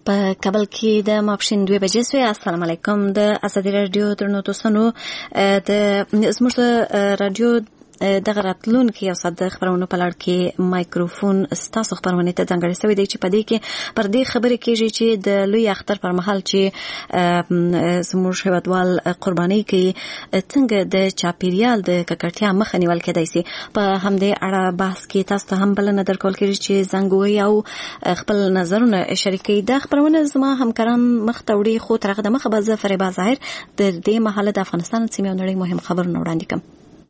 په کابل کې د ماپښین 2 بجې سوی. السلام علیکم. د ازادي رادیو درنو دوستانو، د زموږ رادیو دغه راتلونکي یو ساعت د خبرونو په لړ کې مایکروفون ستاسو خبرونه ته ځانګړی شوی دی چې په دې کې پر دې خبرې کېږي چې د لوی اختر پر مهال چې زموږ هیوادوال قرباني کوي څنګه د چاپیریال د ککړتیا مخه نیول کېدای شي. په همدې اړه بحث کې تاسو ته هم بلنه درکول کېږي چې زنګ ووهئ او خپل نظرونه شریک کړئ. دا خبرونه زما همکاران مخ ته وړي، خو تر هغه دمخه به زه فریبا ظاهر د دې مهاله د افغانستان سیمې او نړۍ مهم خبرونه وړاندې کوم.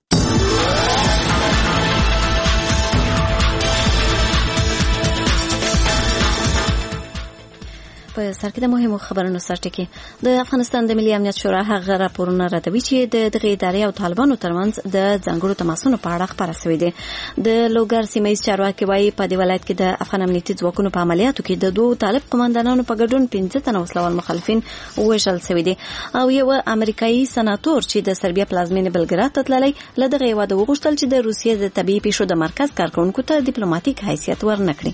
په سر کې د مهمو خبرونو سرټکی د افغانستان د ملي امنیت شورا هغه راپورونه راټوي چې د دغه ادارې او طالبانو ترمنځ د ځانګړو تماسونو په اړه خبره شوې ده. د لوګر سیمه ییز چارواکي وايي په دې ولایت کې د افغان امنیتي ځواکونو په عملیاتو کې د دوه طالب قوماندانانو په ګډون 15 تنه وسلوال مخالفین وژل شوي دي او یو امریکایي سناتور چې د سربیا پلازمینې بلګراد ته تللی له دغه هیواده وغوښتل چې د روسیې د طبيعي پیښو د مرکز کارکونکو ته ډیپلوماټیک حیثیت ورنکړي.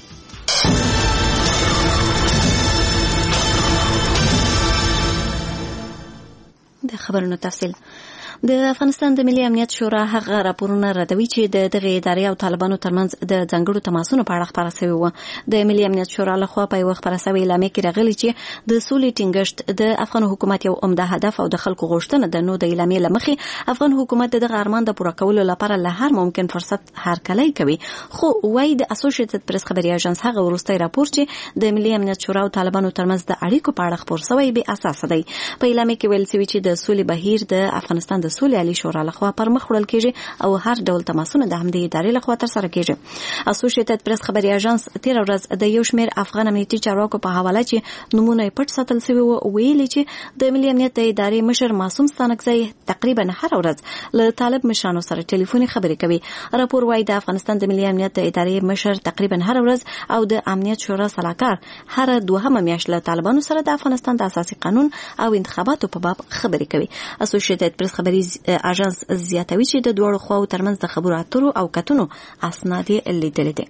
د خبرونو تفصیل. د افغانستان د ملي امنیت شورا هغه راپورونه راټوي چې د دغه ادارې او طالبانو ترمنځ د ځانګړو تماسونو په اړه خبره شوې و. د ملي امنیت شورا لخوا په یو خبره شوې اعلامیه کې راغلي چې د سولې ټینګښت د افغان حکومت یو عمده هدف او د خلکو غوښتنه ده. نو د اعلامیې لمخې افغان حکومت دغه ارمان د پوره کولو لپاره له هر ممکن فرصت هرکلی کوي. خو وايي د اسوسییټډ پریس خبري اژانس هغه وروستي راپور چې د ملي امنیت شورا او طالبانو ترمنځ د اړیکو په اړه خبر شوی به اساس دی. په اعلامیه کې ویل شوی چې د سولې بهیر د افغانستان د سولې عالی شورا لخوا پر مخ وړل کېږي او هر ډول تماسونه د همدې ادارې لخوا تر سره کېږي. اسوسییټډ پریس خبري اژانس تیر ورځ د یو شمېر افغان امنیتي چارواکو په حواله چې نمونه پټ ساتل شوی و ویلي چې د ملي امنیت د ادارې مشر معصوم ستانکزی تقریبا هر ورځ له طالب مشرانو سره ټلیفوني خبرې کوي. راپور وايي د افغانستان د ملي امنیت د ادارې مشر تقریبا هر ورځ او د امنیت شورا سلاکار هر دوهمه میاشت له طالبانو سره د افغانستان د اساسي قانون او انتخاباتو په باب خبرې کوي. اسوسییټډ پریس خبري اژانس زیاتوي چې د دوړو خواو ترمنځ د خبرو اترو او کتنو اسناد لیدل دي.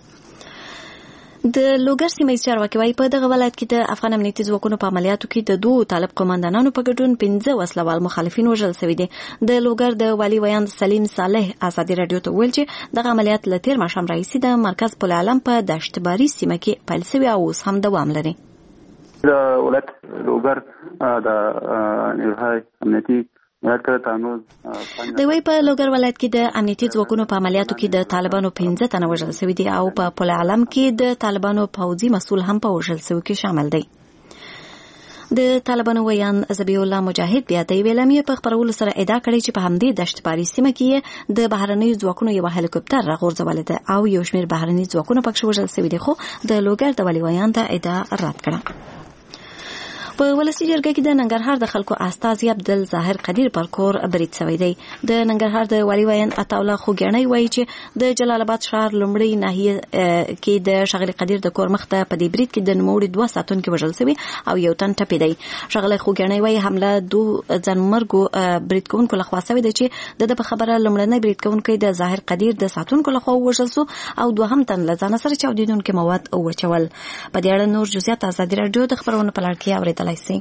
د لوګر سیمه ییز چارواکي وايي په دغه ولایت کې د افغان امنیتي ځواکونو په عملیاتو کې د دوه طالب قوماندانانو په ګډون 15 وسلوال مخالفین وژل شوي دي. د لوګر د والي ویاند سلیم صالح ازادي رادیو ته ویل چې دغه عملیات له تیر ماښام راهیسې د مرکز پل علم په دشتباری سیمه کې پیل شوي او اوس هم دوام لري. د ولایت لوګر د نړۍ امنیتي د وی په لوګر ولایت کې د امنیتي ځواکونو په عملیاتو کې د طالبانو 15 تنه وژل شوي دي او په پل علم کې د طالبانو پوځي مسؤل هم په وژل شوي کې شامل دی. د طالبانو ویان ذبیح الله مجاهد بیا د اعلامیې په خبرولو سره ادعا کړې چې په همدې دشتباری سیمه کې د بهرنیو ځواکونو یو هلیکوپټر راغورځولې ده او یو شمېر بهرني ځواکونه پکښې وژل شوي دي، خو د لوګر د والي ویان دا ادعا رد کړه. په ولسی جرګه کې د ننګرهار د خلکو استازي عبدل ظاهر قدیر پر کور برید شوی دی. د ننګرهار د والي ویان عطاالله خوګیڼی وایي چې د جلال آباد ښار لومړی ناحیه کې د ښاغلي قدیر د کور مخ ته په دې برید کې د نوموړي 2 ساتونکي وژل شوي او یو تن ټپي دی. ښاغلی خوګیڼی وایي حمله 2 ځانمرګو برید کوونکو لخوا شوې ده چې د په خبره لومړنی برید کوونکی د ظاهر قدیر د ساتونکو لخوا وژل شو او دوهم تن له ځانه سره چاودیدونکي مواد وچول. په دې اړه نور جزئیات ازادي رادیو د خبرونو په لړ کې اورېدلای شئ.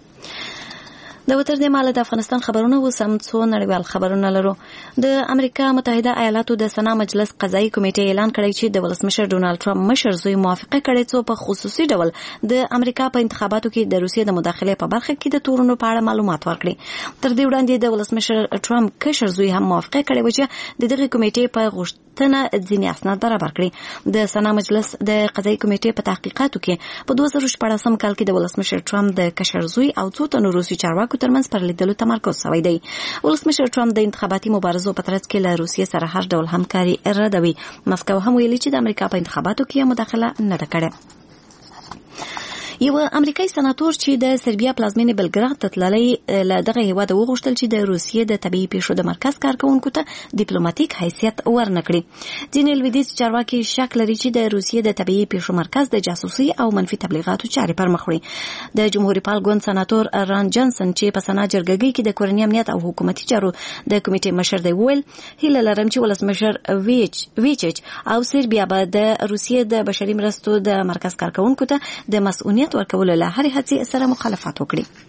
د وتر د مال د افغانستان خبرونه وسم څو نړیوال خبرونه لرو. د امریکا متحده ایالاتو د سنا مجلس قضایي کمیټې اعلان کړی چې د ولسمشر ډونالد ټرمپ مشر زوی موافقه کړې څو په خصوصي ډول د امریکا په انتخاباتو کې د روسیې د مداخلې په برخه کې د تورونو په اړه معلومات ورکړي. تر دې وړاندې د ولسمشر ټرمپ کشر زوی هم موافقه کړې و چې د دغه کمیټې په غوښتنه ځینې اسناد برابر کړي. د سنا مجلس د قضایي کمیټې په تحقیقاتو کې په 2014 کال کې د ولسمشر ټرمپ د کشر زوی او څو تنو روسي چارواکو ترمنځ پر لیدلو تمرکز شوی دی. ولسمشر ټرمپ د انتخاباتي مبارزو په ترڅ کې له روسیې سره هر ډول همکاري ردوي. مسکو هم ویلي چې د امریکا په انتخاباتو کې مداخله نه ده کړې. یو امریکایي سناتور چې د سربیا پلازمینې بلګراد ته تللی له دغه هیواده وغوښتل چې د روسیې د طبيعي پیښو د مرکز کارکونکو ته ډیپلوماټیک حیثیت ورنکړي. ځینې لویدیځ چارواکي شک لري چې د روسیې د طبيعي پیښو مرکز د جاسوسي او منفي تبلیغاتو چارې پر مخ وړي. د جمهوریت پال ګوند سناتور ران جانسن چې په سنا جرګه کې د کورنۍ امنیت او حکومتي چارو د کمیټې مشر دی ویل هیله لرم چې ولسمشر ویچچ او سربیا به د روسیې د بشري مرستو د مرکز کارکونکو ته د مسؤلیت اهمیت ورکولو له هرې هڅې سره مخالفت وکړي.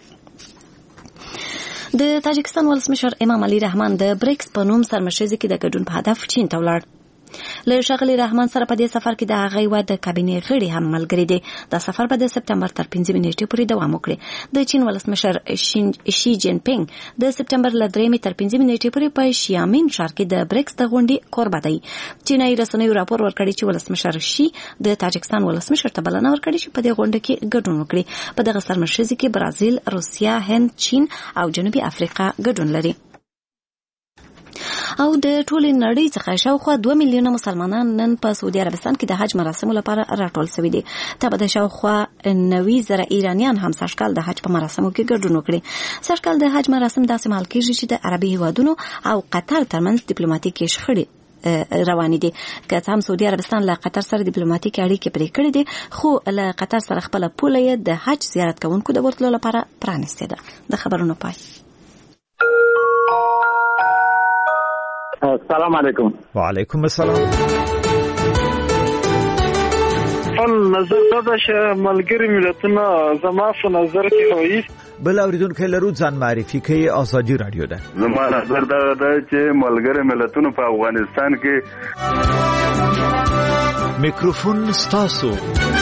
د تاجکستان ولسمشر امام علي رحمان د بریکس په نوم سرمشرزي کې د ګډون په هدف چین ته ولاړ. له ښاغلي رحمان سره په دې سفر کې د هغې هېواد د کابینې غړي هم ملګري دي. دا سفر به د سپتمبر تر 15 نیټې پورې دوام وکړي. د چین ولسمشر شي جین پینګ د سپتمبر له 3 تر 15 نیټې پورې په شیامین ښار کې د بریکس د غونډې کوربه دی. چینایي رسنیو راپور ورکړی چې ولسمشر شي د تاجکستان ولسمشر ته بلنه ورکړې چې په دې غونډه کې ګډون وکړي. په دغه سرمشرزي کې برازیل، روسیا، هند، چین او جنوبي افریقا ګډون لري. او د ټولې نړۍ څخه شاوخوا 2 میلیونه مسلمانان نن په سعودي عربستان کې د حج مراسمو لپاره راټول شوي دي. ته به د شاوخوا 90,000 ایرانیان هم سږکال د حج په مراسمو کې ګډون وکړي. سږکال د حج مراسم داسې مهال کېږي چې د عربي هیوادونو او قطر ترمنځ ډیپلوماټیکې شخړې روانې دي. که هم سعودي عربستان له قطر سره ډیپلوماټیکې اړیکې پرې کړې دي، خو له قطر سره خپله پوله یې د حج زیارت کوونکو د ورتلو لپاره پرانیستې ده. د خبرونو پای. السلام علیکم. وعلیکم السلام. نظر دا چې ملګری ملتونه زما په نظر کې وایي بل اوریدونکو لرو ځان معرفي کوي. ازادي رادیو ده. زما نظر دا چې ملګری ملتونه په افغانستان کې میکروفون ستاسو.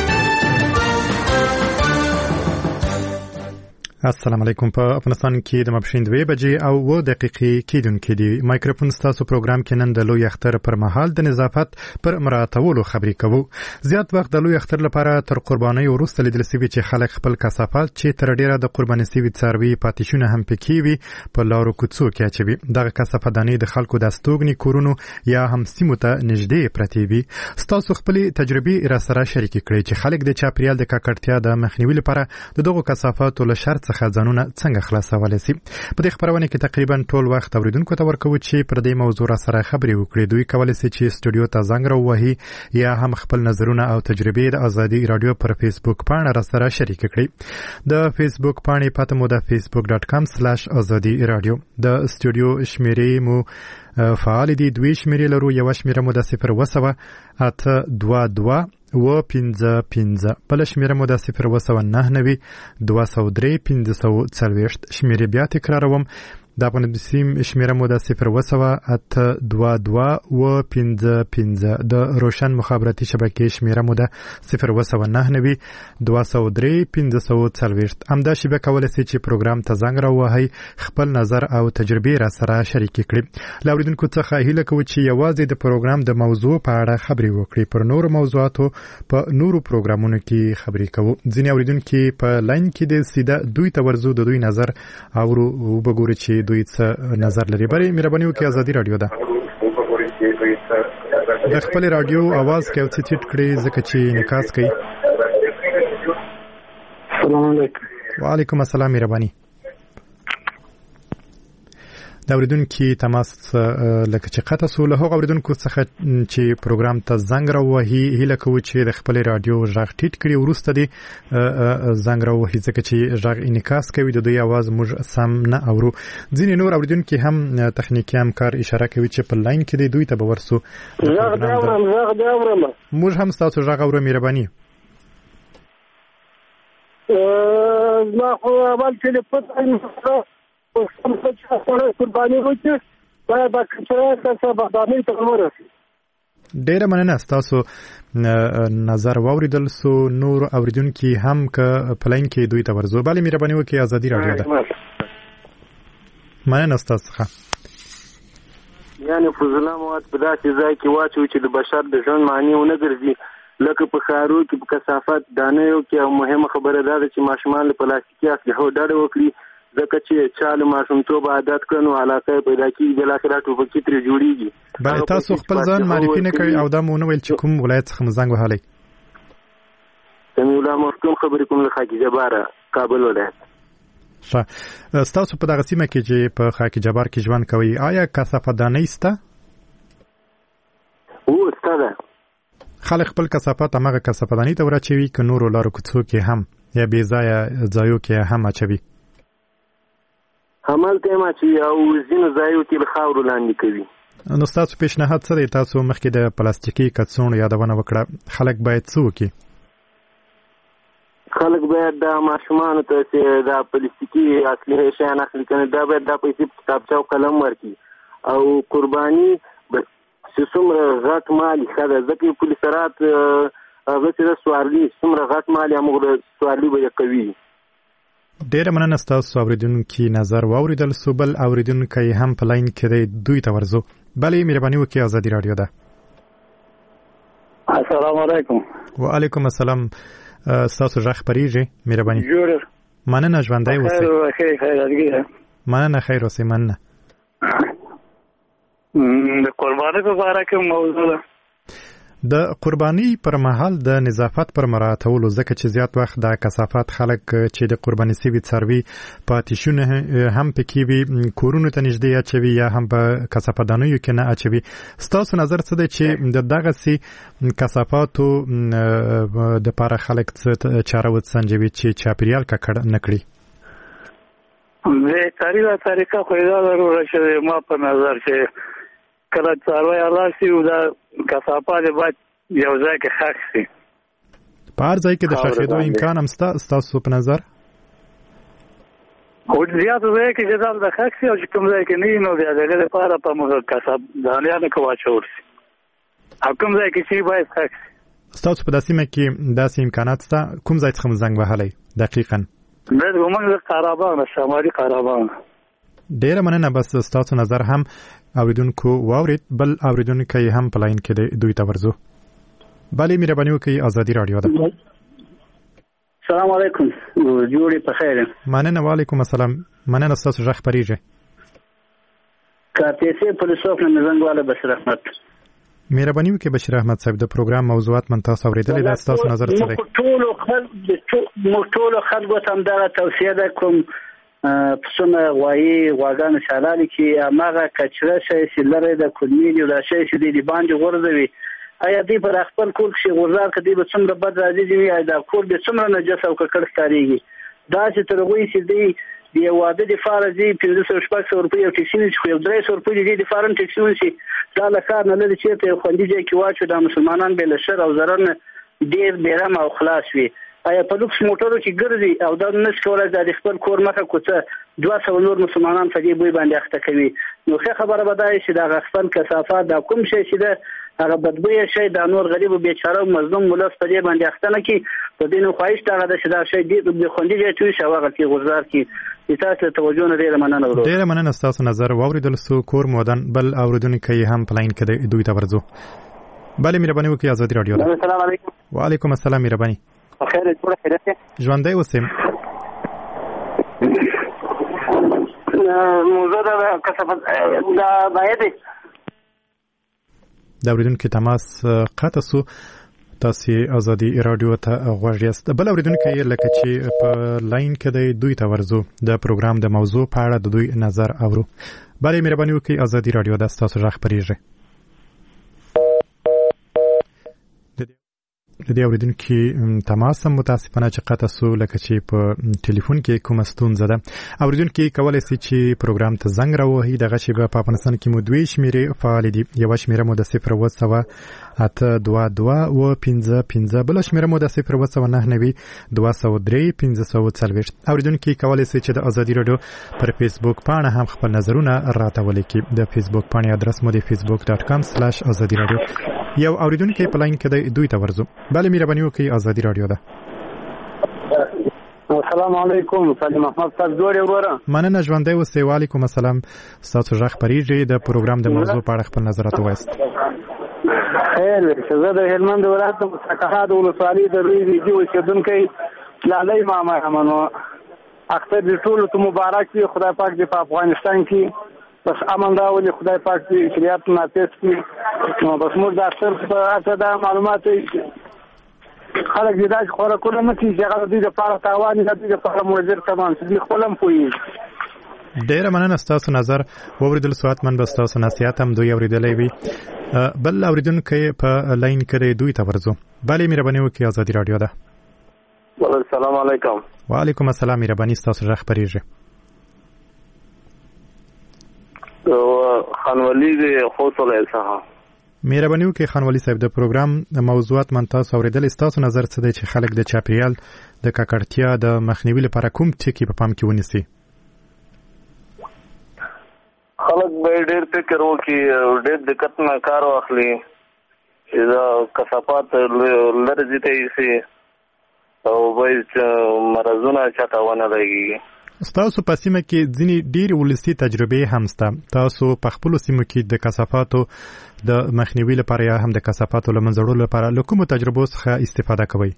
السلام علیکم. په افغانستان کې د ماپښین 2 بجې او 2 دقیقې کېدونکې دي. مایکروفون ستاسو پروګرام کې نن د لوی اختر پر مهال د نظافت پر مراعاتولو خبرې کوو. زیات وخت د لوی اختر لپاره تر قربانۍ وروسته لیدل شوي چې خلک خپل کثافات چې تر ډیره د قرباني شوي څاروي پاتېشونه هم پکې وي په لارو کوڅو کې اچوي. دغه کثافاتدانۍ د خلکو د استوګنې کورونو یا هم سیمو ته نږدې پرتې وي. ستاسو خپلې تجربې راسره شریکې کړئ چې خلک د چاپیریال د ککړتیا د مخنیوي لپاره د دغو کثافاتو له شر څخه ځانونه څنګه خلاصولی شي. په دې خبرونه کې تقریبا ټول وخت اوریدونکو ته ورکوو چې پر دې موضوع سره خبرې وکړي. دوی کولی شي چې سټوډیو ته زنګ راووهي یا هم خپل نظرونه او تجربې د ازادي رادیو پر فیسبوک پاڼه سره شریک کړي. د فیسبوک پاڼې پته مو د facebook.com/azadi radio. د سټوډیو شمیرې مو فعال دي. 2 شمیرې لرو. یو شمیره مو د 0 و 55 بل شمیره مو د 0 203 540 شمیره بیا تکراروم. د افغانستان شمیره مو د 0 و 55 د روشن مخابراتي شبکې شمیره مو د 0 203 540. همدا شیبه کولای شي چې پروګرام ته زنګ راووهي، خپل نظر او تجربې را سره شریک کړي. لاوریدونکو څخه هیله کوو چې یوازې د پروګرام د موضوع په اړه خبرې وکړي. پر نورو موضوعاتو په نورو پروګرامونو کې خبرې کوو. ځینې اوریدونکو په لاین کې د سیده دوی ته ورزو د دوی نظر او وګوري چې دوی څه نظر لري. بری مهرباني وکړئ. ازادي رادیو ده. د خپل رادیو आवाज کې اوڅ ټیټ کړئ ځکه چې انعکاس کوي. السلام علیکم. وعلیکم السلام. مهرباني. د اوریدونکو تماس لکه چې قطع سو له هغه اوریدونکو څخه چې پروګرام ته زنګ راووهي هیله کوو چې د خپل رادیو غږ ټیټ کړي وروسته دی زنګ راووهي ځکه چې غږ انعکاس کوي د دوی आवाज موږ سم نه اورو. ځینې نور اوریدونکو هم تخنیکی همکار اشاره کوي چې په لاین کې دی دوی ته به ورسو. موږ هم تاسو غږ اورو. مهرباني. ما خو اول ټلیفون قرباني وکړي باید د کچره باندې ته ورسي. ډیره مننه. تاسو نظر واوریدل سو. نور اوریدونکو هم ک پلاین کې دوی ته ورزو. bali مهرباني وکړئ. ازادي رادیو ده. مننه تاسو ښه. یعنی فضله مواد په داسې ځای کې واچو چې د بشر د ژوند معنی ونه ګرځي، لکه په ښارو کې په کثافات دانیو کې. او مهمه خبره ده چې ماشومان له پلاستیکي اسلحو ډډه وکړي ځکه چې چاله ماشومتوب عادت کړو علاقه پیدا کیږي بل اخر ټوپکې تر جوړیږي. بل تاسو خپل ځان معرفي نه کړئ او دا مونږ ویل چې کوم ولایت څخه مزنګ وهلای. سمي الله محکوم خبرې کوم له خاکی جبار کابل ولایت. تاسو په دغه سیمه کې چې په خاکی جبار کې ژوند کوي آیا کثافاتدانۍ شته؟ شته. خلک خپل کثافات هغه کثافاتدانۍ ته ورچوي که نورو لارو کوڅو کې هم یا بې ځایه ځایو کې هم اچوي؟ همالته ما چې او ځینو ځایو کې خاورو لاندې کوي. نو تاسو پیشنهاد څه دی؟ تاسو مخکې د پلاستیکي کڅوړو یادونه وکړه. خلک باید څه وکړي؟ خلک باید د ماشومانو ته چې دا پلاستیکي اصلي شیان اخلي کنه دا باید دا پیسې په کتابچه او قلم ورکړي او قرباني چې څومره غټ مال ښه ده ځکه پولیس رات هغه چې د سوارلي څومره غټ مال یا موږ د سوارلي به یې کوي. ډېره مننه ستاسو اورېدونکي نظر واورېدل سو. بل اورېدونکی هم په لاین کې دی، دوی ته ورځو. بلې مهرباني وکړئ، ازادي راډیو ده. السلام علیکم. وعلیکم السلام. ستاسو غږ خپرېږي، مهرباني. مننه، ژوندی اوسئ. مننه، خیر اوسئ. مننه. د قربانۍ په اړه کوم موضوع ده؟ د قرباني پر مهال د نظافت پر مراعاتولو، ځکه چې زیات وخت د کثافات خلک چې د قرباني سوي څاروي پاتېشونه هم پکې وي کورونو ته نږدې اچوي یا هم په کثافاتدانیو کې نه اچوي. ستاسو نظر څه دی چې د دغسې کثافاتو دپاره خلک څه چاره وسنجوي چې چاپېریال ککړ نه کړي؟ بهترینه طریقه خو دا ضروره چې ما په نظر چې کله څاروی راشي او دا کثافات باید یو ځای کې ښخ شي. په هر ځای کې د ښخېدو امکان هم شته ستاسو په نظر؟ خو زیاتو ځای کې چې دا د ښخ شي او چې کوم ځای کې نه وي نو بیا د هغې لپاره په موږ کثافدانیانو کې واچول شي او کوم ځای کې چې باید ښخ شي. ستاسو په دا سیمه کې داسې امکانات شته؟ کوم ځای څخه مو زنګ وهلی دقیقاً؟ موږ د قرهباغ نه، شمالي قرهباغ. ډېره مننه. بس ستاسو نظر هم اوریدونکو واورید. بل اوریدونکی هم په لاین کې دی، دوی ته ورځو. بلې مهرباني وکړئ، ازادي راډیو ده. السلام علیکم. جوړې په خیر. مننه. وعلیکم السلام. مننه، ستاسو غږ خپرېږي. کارتیسي پولیسوف نه زنګواله بشیر احمد. مهرباني وکړئ بشیر احمد صاحب، د پروګرام موضوعات من تاسو اوریدلې ده، ستاسو نظر څه دی؟ ټولو خلکو ته هم دغه توصیه ده، کوم پسونه غوایي غواګانې چې حلالې کړي هماغه کچره شی چې لرې د کلمې دي او دا شی چې دی د باندې غورځوي، آیا دوی پر خپل کور کښې غورځار که دوی به څومره بد راځي وي، آیا دا کور به څومره نجس او ککړ ښکارېږي. داسې تر هغوی چې دوی د یو واده دپاره ځي 500-600 روپۍ یو ټکسي ونیسي، خو یو 300 روپۍ د دې دپاره هم ټکسي ونیسي، دا له ښار نه لرې چېرته یو خوندي ځای کې واچو، دا مسلمانان به له شر او ضرر نه ډېر بېرم او خلاص وي. آیا په لوکس موټرو کې ګرځي او دا نشي کولای د خپل کور مخه کوڅه 200 نور مسلمانان په دې بوی باندې اخته کوي؟ نو ښه خبره به دا چې دا خپل کثافات دا کوم شی چې ده هغه بدبویه شی دا نور غریب او بیچاره او مظلوم ولس په دې باندې اخته نه کړي. په دې نو خواهش دا ده چې دا شی د خوندي ځای ته وشي او هغه کې غورځار کړي. تاسو ته توجه نه ډېره مننه ورو. ډېره مننه، ستاسو نظر واورېدل سو. کور مودن بل اوریدونکی هم په لاین کې دی، دوی ته ورځو. بلې مهرباني وکړئ، ازادي راډیو ده. السلام علیکم. وعلیکم السلام. مهرباني. خیر جوړه خیرت ژوندی اوسئ. موضوع دا کثافت دا باید د اوریدونکي تماس قطع سو. تاسو ازادي راډیو ته غوږ یاست. بل اوریدونکی لکه چې په لاین کې دی، دوی ته ورځو. د پروګرام د موضوع په اړه د دوی نظر اورو. بلې مهرباني وکړئ، ازادي راډیو ده، ستاسو غږ خپرېږي. د دې اوریدونکي تماس هم متاسفانه چې قطع سو، لکه چې په ټلیفون کې کومه ستونزه ده. اوریدونکي کولی سي چې پروګرام ته زنګ راوهي. دغه شیبه په افغانستان کې مو دوې شمیرې فعالې دي. یوه شمیره مو د 0-822-55-15، بله شمیره مو د 0-992-203-1540. اوریدونکي کولی سي چې د ازادي راډیو پر فیسبوک پاڼه هم خپل نظرونه راته ولیکي. د فیسبوک پاڼې ادرس مو د facebook.com/ازادي راډیو. یو اوریدونکي په لاین کې دی، دوی ته ورځو. بله مهرباني وکړئ، ازادي راډیو ده. السلام علیکم. سلیم احمد صاحب جوړې وروره. مننه، ژوندی اوسئ. وعلیکم السلام. ستاسو غږ خپرېږي. د پروګرام د موضوع په اړه خپل نظرات ووایاست. خیر، زه د هلمند ولایت د مستقحات ولسوالۍ د لوی ریډي اوسېدونکی لالی ماما یم. نو اختر دې ټولو ته مبارک وي. خدای پاک دې په افغانستان کې بس امن راولي. خدای پاک دې شریعت نافذ کړي. نو بس موږ د اختر په اړه دا معلومات خلک دې داسې خوراکونه نه کوي چې هغه د دوی دپاره تاوان وي، د دوی دپاره مضر تمام شي. دوی خپل هم پوهېږي. ډېره مننه، ستاسو نظر واورېدل سو. حتماً به ستاسو نصیحت هم دوی اورېدلی وي. بل اوریدونکی په لاین کې دی، دوی ته ورځو. بلې مهرباني وکړئ، ازادي راډیو ده. السلام علیکم. وعلیکم السلام. مهرباني، ستاسو غږ خپرېږي. خانوالي د خوص ولایت څخه. مهرباني وکړئ خانوالي صاحب د پروګرام موضوعات من تاسو اوریدل ستاسو نظر څه دی چې خلک د چاپیریال د ککړتیا د مخنیوي لپاره کوم ټکي په پام کې ونیسي؟ خلک به ډېر فکر وکړي او ډېر دقت نه کار واخلي چې دا کثافات لرې ځای ته یوسي او باید مرضونه چاته ونه لګېږي. ستاسو په سیمه کې ځینې ډېرې ولسي تجربې هم شته. تاسو په خپلو سیمو کې د کثافاتو د مخنیوي لپاره یا هم د کثافاتو له منځه وړلو لپاره له کومو تجربو څخه استفاده کوئ؟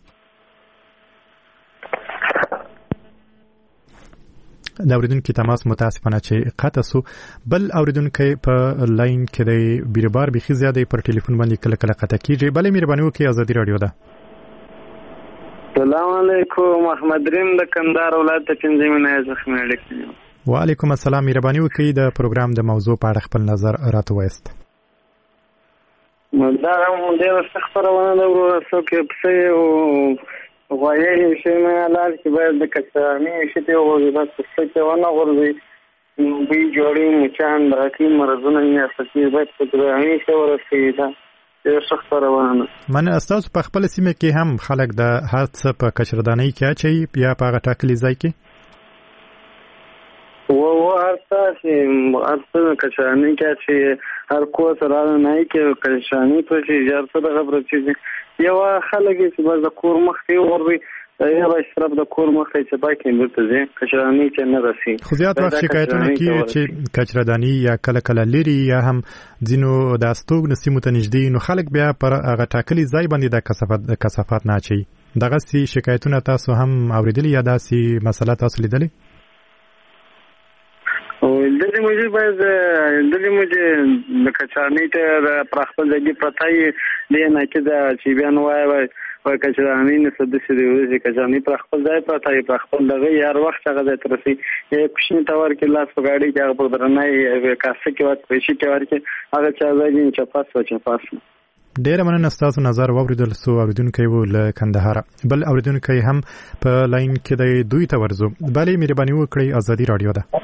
د اوریدونکي تماس متاسفانه چې قطع سو. بل اوریدونکي په لاین کې دی بیربار بيخي زیاده پر ټلیفون باندې کله کله قطع کیږي. بلې مهرباني وکړئ ازادي رادیو ده. السلام علیکم احمد ریم د کندهار ولایت ته پنځمه ځخ مې لیکلی. وعلیکم السلام. مهرباني وکړئ د پروګرام د موضوع په اړه خپل نظر راته وایست. دا هم ډېر سخت خبرونه ده ورو څوک پسې او غوایې شي نه لار کې باید د کچرانې شي ته وګوري بس څه ته ونه غورځي بي جوړي مچان راکې مرزونه یې اساسي باید په دغه شي ورسېږي. دا سخت خبرونه. من استاد په خپل سیمه کې هم خلک د هر څه په کچردانۍ کې اچي یا په هغه ټاکلي ځای کې ورته چې ارته کچرانۍ کې چې هر کو سره نه کې کچرانۍ په چې اجازه د خبره چې یو خلک چې بس د کور مخ کې ورغوي یا به شرب د کور مخ کې چې باکې نرته ځي کچرانۍ چې نه راسي. خو زیات وخت شکایتونه کوي چې کچردانۍ یا کله کله لري یا هم ځینو د استوګ نسیمو ته نږدې نو خلک بیا پر هغه ټاکلي ځای باندې د کثافات نه اچي. دغه سي شکایتونه تاسو هم اوریدلي یا داسې مسله تاسو لیدلې؟ او دلته موږ باید دلته موږ د کچرانۍ ته پر خپل ځای پرتای دی نه کې دا چې بیان وایي او کچرانۍ نه څه د سړي کچرانۍ پر خپل ځای پرتای پر خپل دغه یار وخت هغه ځای ترسي یو کوشش تاور کې لاس په گاډي کې هغه په درنای کاسه کې وات پېښې کې ورکه هغه چا ځای چې پاس ډېر مننه ستاسو نظر واوریدل سو. اوریدونکي وو له کندهار. بل اوریدونکي هم په لاین کې دی دوی ته ورزو. بلې مهرباني وکړئ ازادي رادیو ده.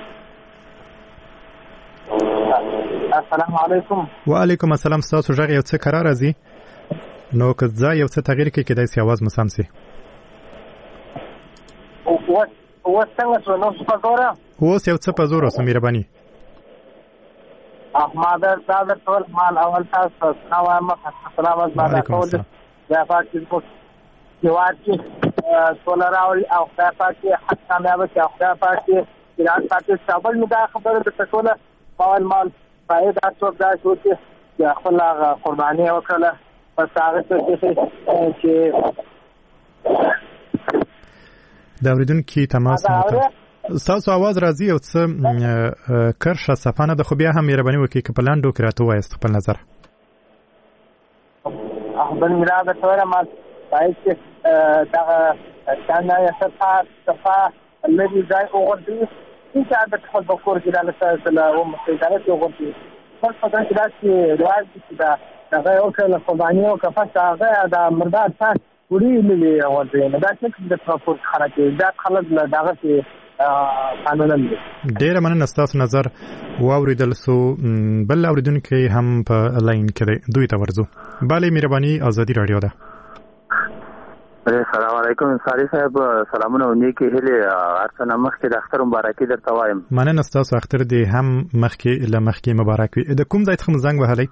السلام علیکم. وعلیکم السلام. تاسو ژغ یو څه قرار راځي نو که ځای یو څه تغییر کې کېدای سي आवाज مسام سي. اوس څنګه شو نو په زوره اوس یو څه په زوره سو مهرباني. احمد دا ټول مال اول تاسو نو السلام علیکم. یا پاتې کو یو واچي سولراول او پاتې حق کامیاب شي او پاتې ایران پاتې صبر نو دا خبره د ټوله اول مال باید تاسو دا شو چې خپل قرباني وکړه پس هغه څه چې دا اوریدونکي تماس تاسو आवाज راځي او څه کرشه صفانه د خو بیا هم مهرباني وکړئ چې په لاندو کې راته وایست خپل نظر. بل مراده توره ما باید چې دا څنګه یې صفه الذي ځای وګورئ چې دا خپل بکور کې دا له او مستعدات وګورئ خپل پدې کې دا چې راځي دا هغه یو کله قرباني او کفاس هغه دا مرداد تاسو وړي لې ورته دا چې د ترانسپورت خرابې دا خلک دغه چې قانون دی. ډېر مننه ستاسو نظر واوریدل سو. بل اوریدونکي هم په لاین کې دوی ته ورزو. بالي مهرباني ازادي رادیو ده. السلام علیکم ساری صاحب. سلامونه او نیکی هله ارسنه مخکې د اختر مبارکي درته وایم. مننه ستاسو اختر دی هم مخکې مبارک وي. د کوم ځای څخه زنګ وهلی؟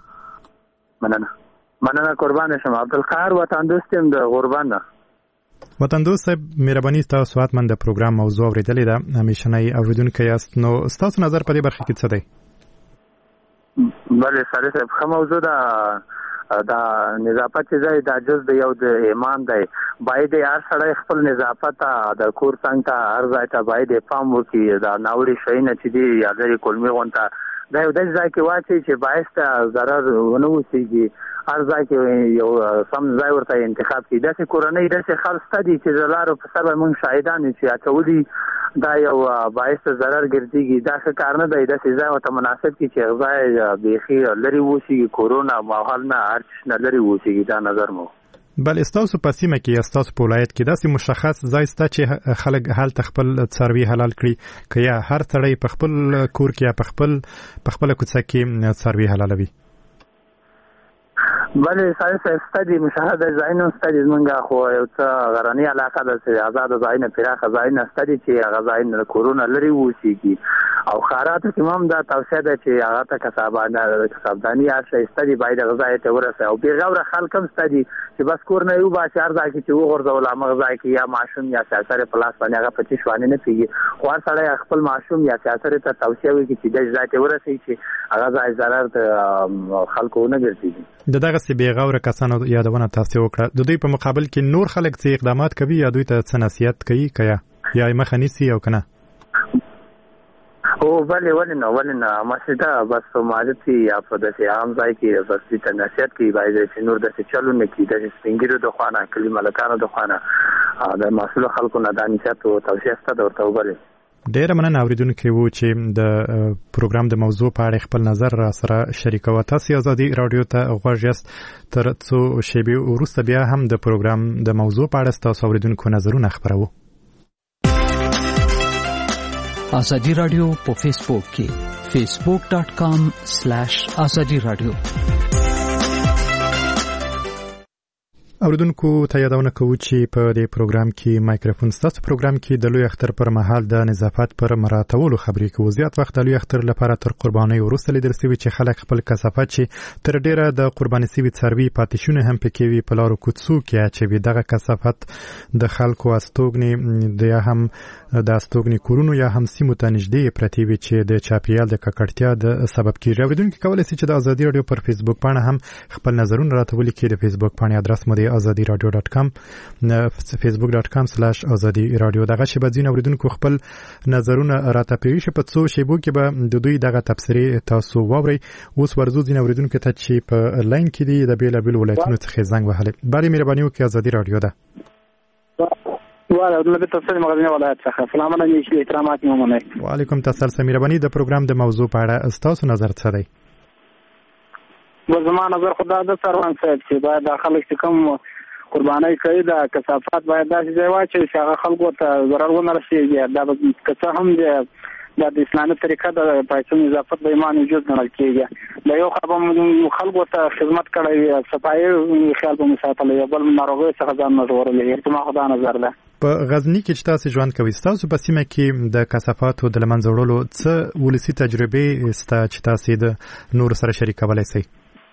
مننه قربان شم. عبدالقاهر وطن دوستم د غربان نه. وطن دوست صاحب مهرباني تاسو ساعت من د پروګرام موضوع اوریدلې ده. همیشنی اوریدونکي یاست نو تاسو نظر په دې برخه کې څه دی؟ بله ساری صاحب ښه موضوع ده. دا نظافت چې ځای دا جز د یو د ایمان دی. باید هر سړی خپل نظافت د کور څنګ ته هر ځای ته باید پام وکړي. دا ناوړي شیونه چې دي یا لرې کلمې غونته دا یو داسې ځای کې واچوي چې باعث ته ضرر ونه اوسېږي. هر ځای کې یو سم ځای ورته انتخاب کړي. داسې کورنۍ داسې خلک شته دي چې د لارو په سر به موږ شاهدان یو چې اچولي دا یو باعث ته ضرر ګرځېږي. دا ښه کار نه دی. داسې ځای ورته مناسب کړي چې ځای بیخي لرې اوسېږي. کورونه ماحول نه هر څه نه لرې اوسېږي. دا نظر مو. بل ستاسو په سیمه کې یا ستاسو په ولایت کې داسې مشخص ځای شته چې خلک هلته خپل څاروي حلال کړي که یا هر سړی په خپل کور کې یا په خپله کوڅه کې څاروي حلالوي؟ بله سایه ستدی مشاهده زاینو ستدی منګه خو یو څه غرنی علاقه ده چې آزاد زاینه پراخه زاینه ستدی چې هغه زاینه کورونا لري وسیږي او خاراتو کې هم دا توصیه ده چې هغه ته کسبدانی یا ستدی باید غذای ته ورسه او بیغوره خلک هم ستدی چې بس کور نه یو باسي ارزه کې چې وګرځول امغه کې یا معشوم یا سیاسر پلاس باندې هغه پچې شوانه نه پیږي خو هر سړی خپل معشوم یا سیاسر ته توصیه وکړي چې د ځای ته ورسي چې هغه ځای ضرر خلکو نه ګرځي دغه سی بیغوره کسانو یادونه تاسو وکړه د دوی په مقابل کې نور خلک څه اقدامات کوي یا دوی ته څه نصيحت کوي کیا یا مخنیسی او کنه او ولنه مسجده بس ماجتی یا په دې عام ځای کې بس دې نصيحت کوي باید چې نور د چلو نه کې د سپینګیرو د خوانه کلی ملکانو د خوانه د مسلو خلکو نه د نصيحت او توصیه ستاسو ورته وبله ډیر مننه اوریدونکو وو چې د پروګرام د موضوع په اړه خپل نظر را سره شریکوي تاسو ازادي رادیو ته غوښیاست تر څو شیبه وروسته بیا هم د پروګرام د موضوع په اړه تاسو اوریدونکو نظرونه خبرو ازادي رادیو په فیسبوک کې facebook.com/ازادي رادیو اوریدونکو ته یادونه کوو چې په دې پروګرام کې مایکروفون ستاسو پروګرام کې د لوی اختر پر مهال د نظافت پر مراتبولو خبرې کوو زیات وخت د لوی اختر لپاره تر قربانۍ وروسته لیدل شوی چې خلک خپل کثافات چې تر ډیره د قرباني شوی څاروي پاتېشونه هم پکې وي په لارو کوڅو کې چې دغه کثافات د خلکو استوګنې د هم د استوګنې کورونو یا هم سیمو ته نږدې پرتی وي چې د چاپیریال د ککړتیا د سبب کیږي اوریدونکو کولای شي چې د ازادي رادیو پر فیسبوک باندې هم خپل نظرونه راته ولیکي د فیسبوک باندې ادرس مو azadiradio.com facebook.com/azadi radio دغه شی بدین اوریدونکو خپل نظرونه راته پیښ په څو شیبو کې به د دوی دغه تبصره تاسو ووري اوس ورزو دین اوریدونکو ته چې په لاین کې دی د بیل بیل ولایتونو څخه زنګ وهله بری مهرباني وکړئ ازادي رادیو ده وعلى د تفصیل مغزنه ولایت څخه سلام علیکم احترامات مومنه وعلیکم تاسو مهرباني د پروګرام د موضوع په اړه تاسو نظر څه دی زما نظر خدای د سروان صاحب چې باید داخله چې کوم قربانای کوي د کثافات باید داسې ځای واچي چې هغه خلکو ته ضرر ونه رسیږي دا که هم د اسلامي طریقه د پایڅو نظافت د ایمان وجود ګڼل کېږي د یو خلکو ته خدمت کړی صفایي خیال په مساتل یو بل ناروغي څخه ځان نه ژغورلی ارتما خدای نظر ده په غزنی کې چې تاسو ژوند کوي تاسو په سیمه کې د کثافاتو د لمنځه وړلو څه ولسی تجربه ستا چې تاسو د نور سره شریکولای شئ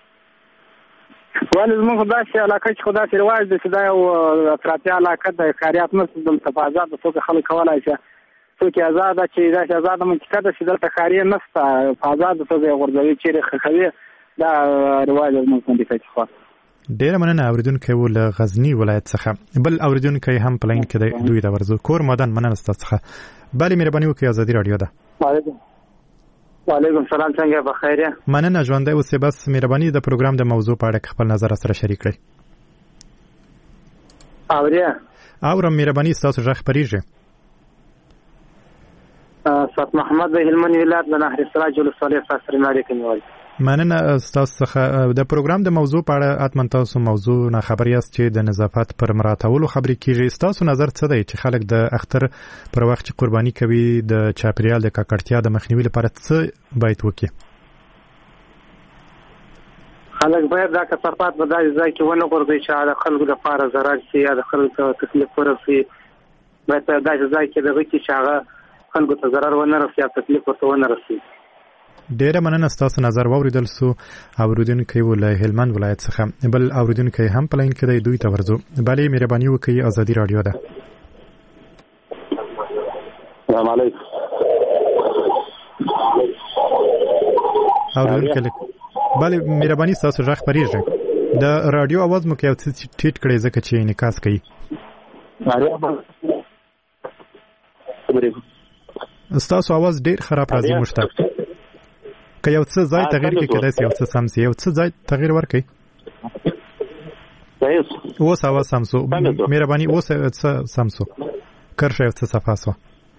ولې زموږ داسې علاقه چې خدا سي رواج دي چې دا یو افراطي علاقه د خیریات نه د تفاضل د څوک خلک کولای شي څوک آزاد چې دا آزاد منطقه ده چې دلته خیریه نشته آزاد څوک غورځوي چې خخوي دا رواج زموږ منطقه کې خو ډیر مننه اوریدونکو ول غزنی ولایت څخه بل اوریدونکو هم پلان کې دوی د ورزو کور مدن مننه ستاسو بل مهرباني وکړئ ازادي رادیو ده وعلیکم السلام څنګه بخیر یې مننه ژوندۍ اوسې بس مهرباني د پروګرام د موضوع په اړه خپل نظر سره شریک کړئ اورم مهرباني تاسو ژغ پریږي صف محمد د هلمند ولایت د نهر سراج ولسوالۍ فاصله نړۍ کې نیول مننه تاسو څخه د پروګرام د موضوع په اړه اتمن تاسو موضوع نه خبر یاست چې د نظافت پر مراتبولو خبرې کیږي تاسو نظر څه دی چې خلک د اختر پر وخت چې قرباني کوي د چاپیریال د ککړتیا د مخنیوي لپاره څه باید وکړي خلک باید دا کثافات په داسې ځای کې ونه غورځوي چې د خلکو لپاره ضرر شي یا د خلکو تکلیف ورسي باید په داسې ځای کې دغه کې چې هغه خلکو ته ضرر ونه رسي یا تکلیف ورته ونه رسي ډیره مننه تاسو نظر واوریدل سو اوریدونکو ول هلمند ولایت څخه بل اوریدونکو هم پلاین کې دوی ته ورزو بلې مهرباني وکړئ ازادي رادیو ده السلام علیکم اوریدونکو بلې مهرباني تاسو ژغ پریږي د رادیو आवाज مو کې او څه ټیټ کړئ ځکه چې انعکاس کوي تاسو आवाज ډیر خراب راځي مشتاق که یو څه ځای تغییر کې کېدای شي یو څه سم شي یو څه ځای تغییر ورکړي اوس आवाज سم شو مهرباني اوس څه سم شو کرشه څه صفه شو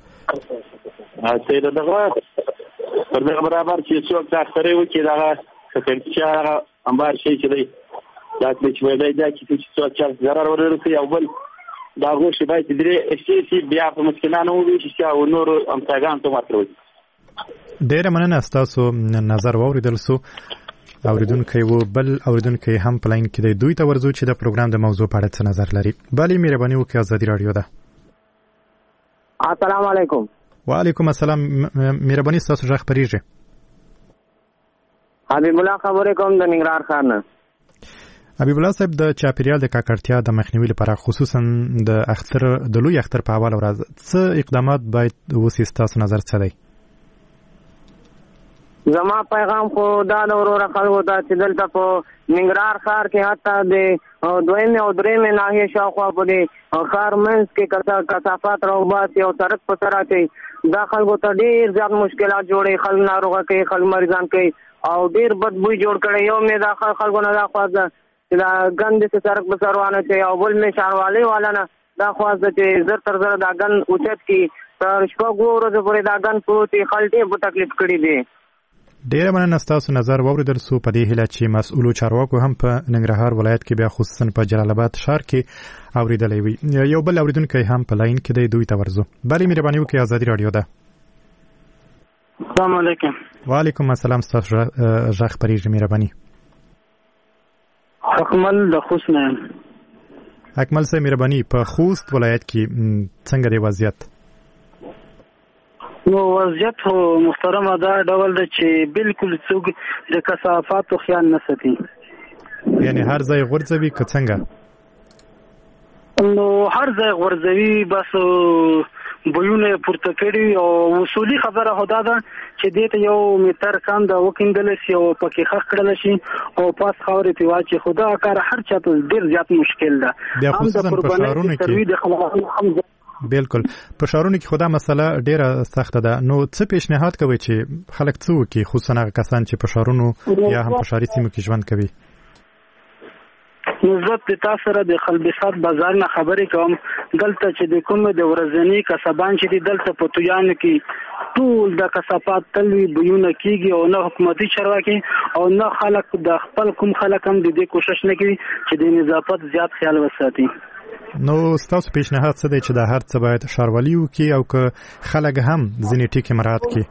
ته دغه پر دغه برابر چې څوک تاخري وکړي دا څنګه امبار شي چې دی دا چې وایي دا چې څوک ضرر ورسي او بل دا غوښه باید درې شي بیا په مسکینانو وي چې او نور امتحان ته ماتروي ډیره مننه تاسو نظر واوریدل سو اوریدونکو وو بل اوریدونکو هم په لاین کې دی دوی ته ورزو چې د پروګرام د موضوع په اړه څه نظر لري. بلی مهرباني وکړئ ازادي رادیو ده. السلام علیکم. وعلیکم السلام. مهرباني تاسو ژغ پریږي. حبیب الله خبرې کوم د ننګرهار ښار نه. حبیب الله صاحب د چاپیریال د ککړتیا د مخنیوي لپاره خصوصا د لوی اختر په اول ورځ څه اقدامات باید وشي تاسو نظر څه دی؟ زما پیغام خو دا د وروره خلکو ته چې دلته په ننګرهار ښار کې حتی د دویمې او درېیمې ناحیې شاوخوا په دې ښار منځ کې کثافات راوباسي او سړک په سر اچوي، دا خلکو ته ډېر زیات مشکلات جوړوي. خلک ناروغه کوي، خلک مریضان کوي او ډېر بد بوی جوړ کړی. یو مې دا خلکو نه دا خواست ده چې دا ګند چې سړک په سر وانچوي او بل مې ښاروالۍ والا نه دا خواست ده چې زر تر زره دا ګند اوچت کړي. تر شپږو ورځو پورې دا ګند پروت وي، خلک ډېر په تکلیف کړي دي. ډیره مننه ستاسو نظر واوریدل سو. په دې هیله چې مسؤلو چارواکو هم په ننګرهار ولایت کې بیا خصوصا په جلال آباد ښار کې اوریدلې وي. یو بل اوریدونکی هم په لاین کې دی، دوی ته ورزو. بلی مهرباني وکړئ ازادي رادیو ده. السلام علیکم. وعلیکم السلام. ستاسو ژغ پریږي مهرباني. اکمل د خوست نه. اکمل صاحب مهرباني په خوست ولایت کې څنګه دی وضعیت؟ نو وضعیت محترمه دا ډول ده چې بالکل څوک د کثافاتو خیال نه ساتي، یعنی هر ځای غورځوي که څنګه؟ نو هر ځای غورځوي، بس بویونه پورته کړي او اصولي خبره هدا ده چې دې ته یو میټر کم د وکیندل شي او پکې خخ کړل شي او پاس خاورې ته واچي. خدا کار هر چاته ډیر زیات مشکل ده. هم د قربانۍ ترویج د خلکو هم بالکل په ښارونو کې خدا مسله ډیره سخته ده. نو څه پیشنهاد کوي چې خلک څه وکړي، خصوصا هغه کسان چې په ښارونو یا هم په ښاري سیمو کې ژوند کوي؟ نسبت د تاسو سره د خلبسات بازار نه خبرې کوم. دلته چې د کوم د ورځنی کسبان چې دلته په تویان کې ټول د کثافات تلوي بيونه کیږي او نه حکومتي چارواکي او نه خلک د خپل کوم خلک هم د دې کوشش نه کوي چې د نظافت زیات خیال وساتي. نو ستاسو پیشنهاد څه دی چې د هر څه باید ښاروالي وکړي او که خلک هم ځینې ټکي مراعات کړي؟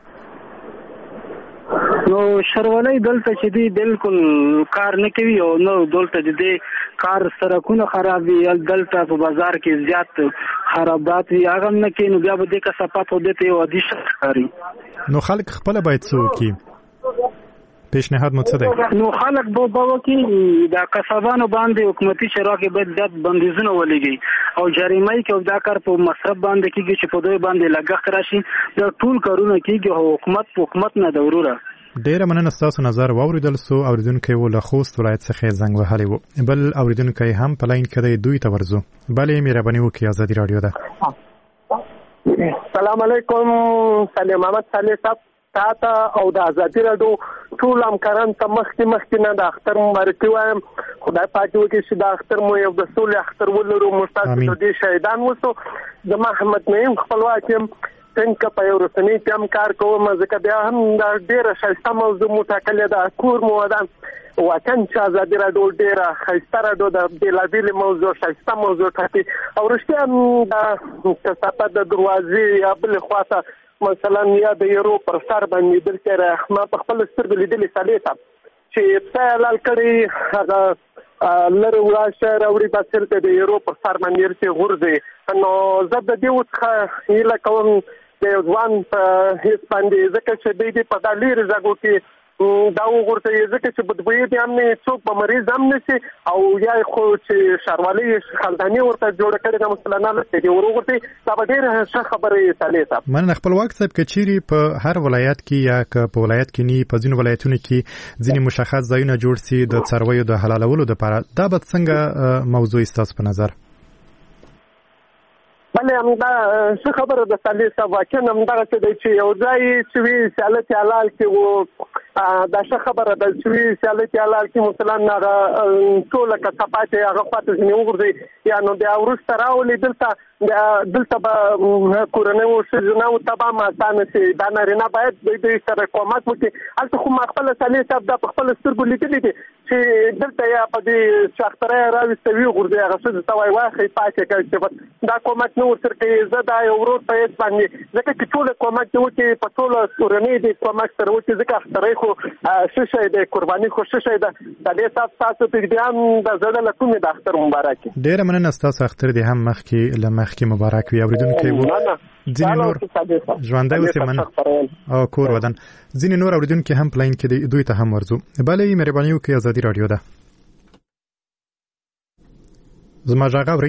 نو ښاروالۍ دلته چې دی بالکل کار نه کوي او نو دلته د دې کار سرکونه خراب وي، دلته په بازار کې زیات خرابات وي، هغه نه کوي. نو بیا به د کثافات هو دته یو عادي شخص کاری. نو خلک خپل باید څه وکړي؟ پیشنهاد مو څه دی؟ نو خلک به وکړي دا کسبانو باندې حکومتي چارواکي باید زیات بندیزونه ولګي او جریمه کوي دا کار په مصرف باندې کیږي چې په دوی باندې لګښت راشي. دا ټول کارونه کیږي او حکومت نه دوروره. ډیره مننه ستاسو نظر واوریدل سو. اوریدونکو ول خوست ولایت څخه زنګ وهلی وو. بل اوریدونکو هم په لاین کې دی، دوی ته ورزو. بلې مهرباني وکړئ ازادي رادیو ده. السلام علیکم. سلام محمد صالح صاحب تاته او د ازادي رادیو ټول همکاران ته مخکې نه د اختر مبارکي وایم. خدای پاک وکړي چې د اختر مو یو د سولې اختر ولرو. مستاسو د دې شهیدان وسو. زما احمد نعیم خپلواک یم، څنګه په یو رسنۍ کې هم کار کوم، ځکه بیا هم دا ډېره ښایسته موضوع مو ټاکلې ده. کور مو ودان وطن چې ازادي رادیو ډېره ښایسته رادیو د بېلابېلې موضوع ښایسته موضوع ټاکي او رښتیا هم د کثافت د دروازې یا بلې خواته مثلا یا د یورو پر سر باندې دلته ما په خپل سترګو لیدلې صالح صاحب چې پسه لال کړي هغه لر وراشه راوړي بسر ته د یورو پر سر باندې ورته غورځي. نو زه د دې وڅخه هیله کوم د ځوان په هیڅ باندې ځکه چې د په دالیر زګو کې دا وګورئ ځکه چې بدبوی دي هم نه څوک به مریض هم نشي او یا خو چې ښاروالۍ خلداني ورته جوړ کړي د مسلمانانو چې وګورئ دا به ډېره ښه خبره صالح صاحب. من خپلواک صاحب کچيري په هر ولایت کې یا په ولایت کې نه په ځینو ولایتونو کې ځینې مشخص ځایونه جوړ سي د څارویو د حلالولو لپاره، دا به څنګه موضوع ستاسو په نظر؟ بله همدا څه خبره ده صالح صاحب، واقعا همدغه څه دی چې یو ځای چې وي سیالت حلال کې و دا ښه خبره ده چې وي سیالت حلال کې مثلا هغه ټوله کثافات هغه خواته ځینې وغورځي یا نو بیا وروسته راولي دلته به کورنیو ښځینهو ته به هم اسانه شي. دا نارینه باید دوی سره کومک وکړي. هلته خو ما خپله صالح صاحب دا په خپلو سترګو لیدلي دي چې دلته یا په دې شاختره راوستوي غورځي هغه څه ته وایي واخی پاتې کوي دا کومک نو ورسره کوي زه دا یو ورور په هېڅ باندې ځکه چې ټول کومک دی وکړي په ټوله کورنۍ د کومک سره وکړي ځکه اخترۍ خو څه شی دی قرباني خو څه شی ده د دې ستاسو پرېږدي هم د زړه له کومې د اختر مبارک ډېره مننه ستاسو اختر دې هم مخکې مبارک وي اورېدونکی و ځینې نور ژوندی اوسې من او کور ودان ځینې نور اورېدونکي هم پلاین کې دی دوی ته هم ورځو بلې مهرباني وکړئ ازادي راډیو ده زما غږ اورئ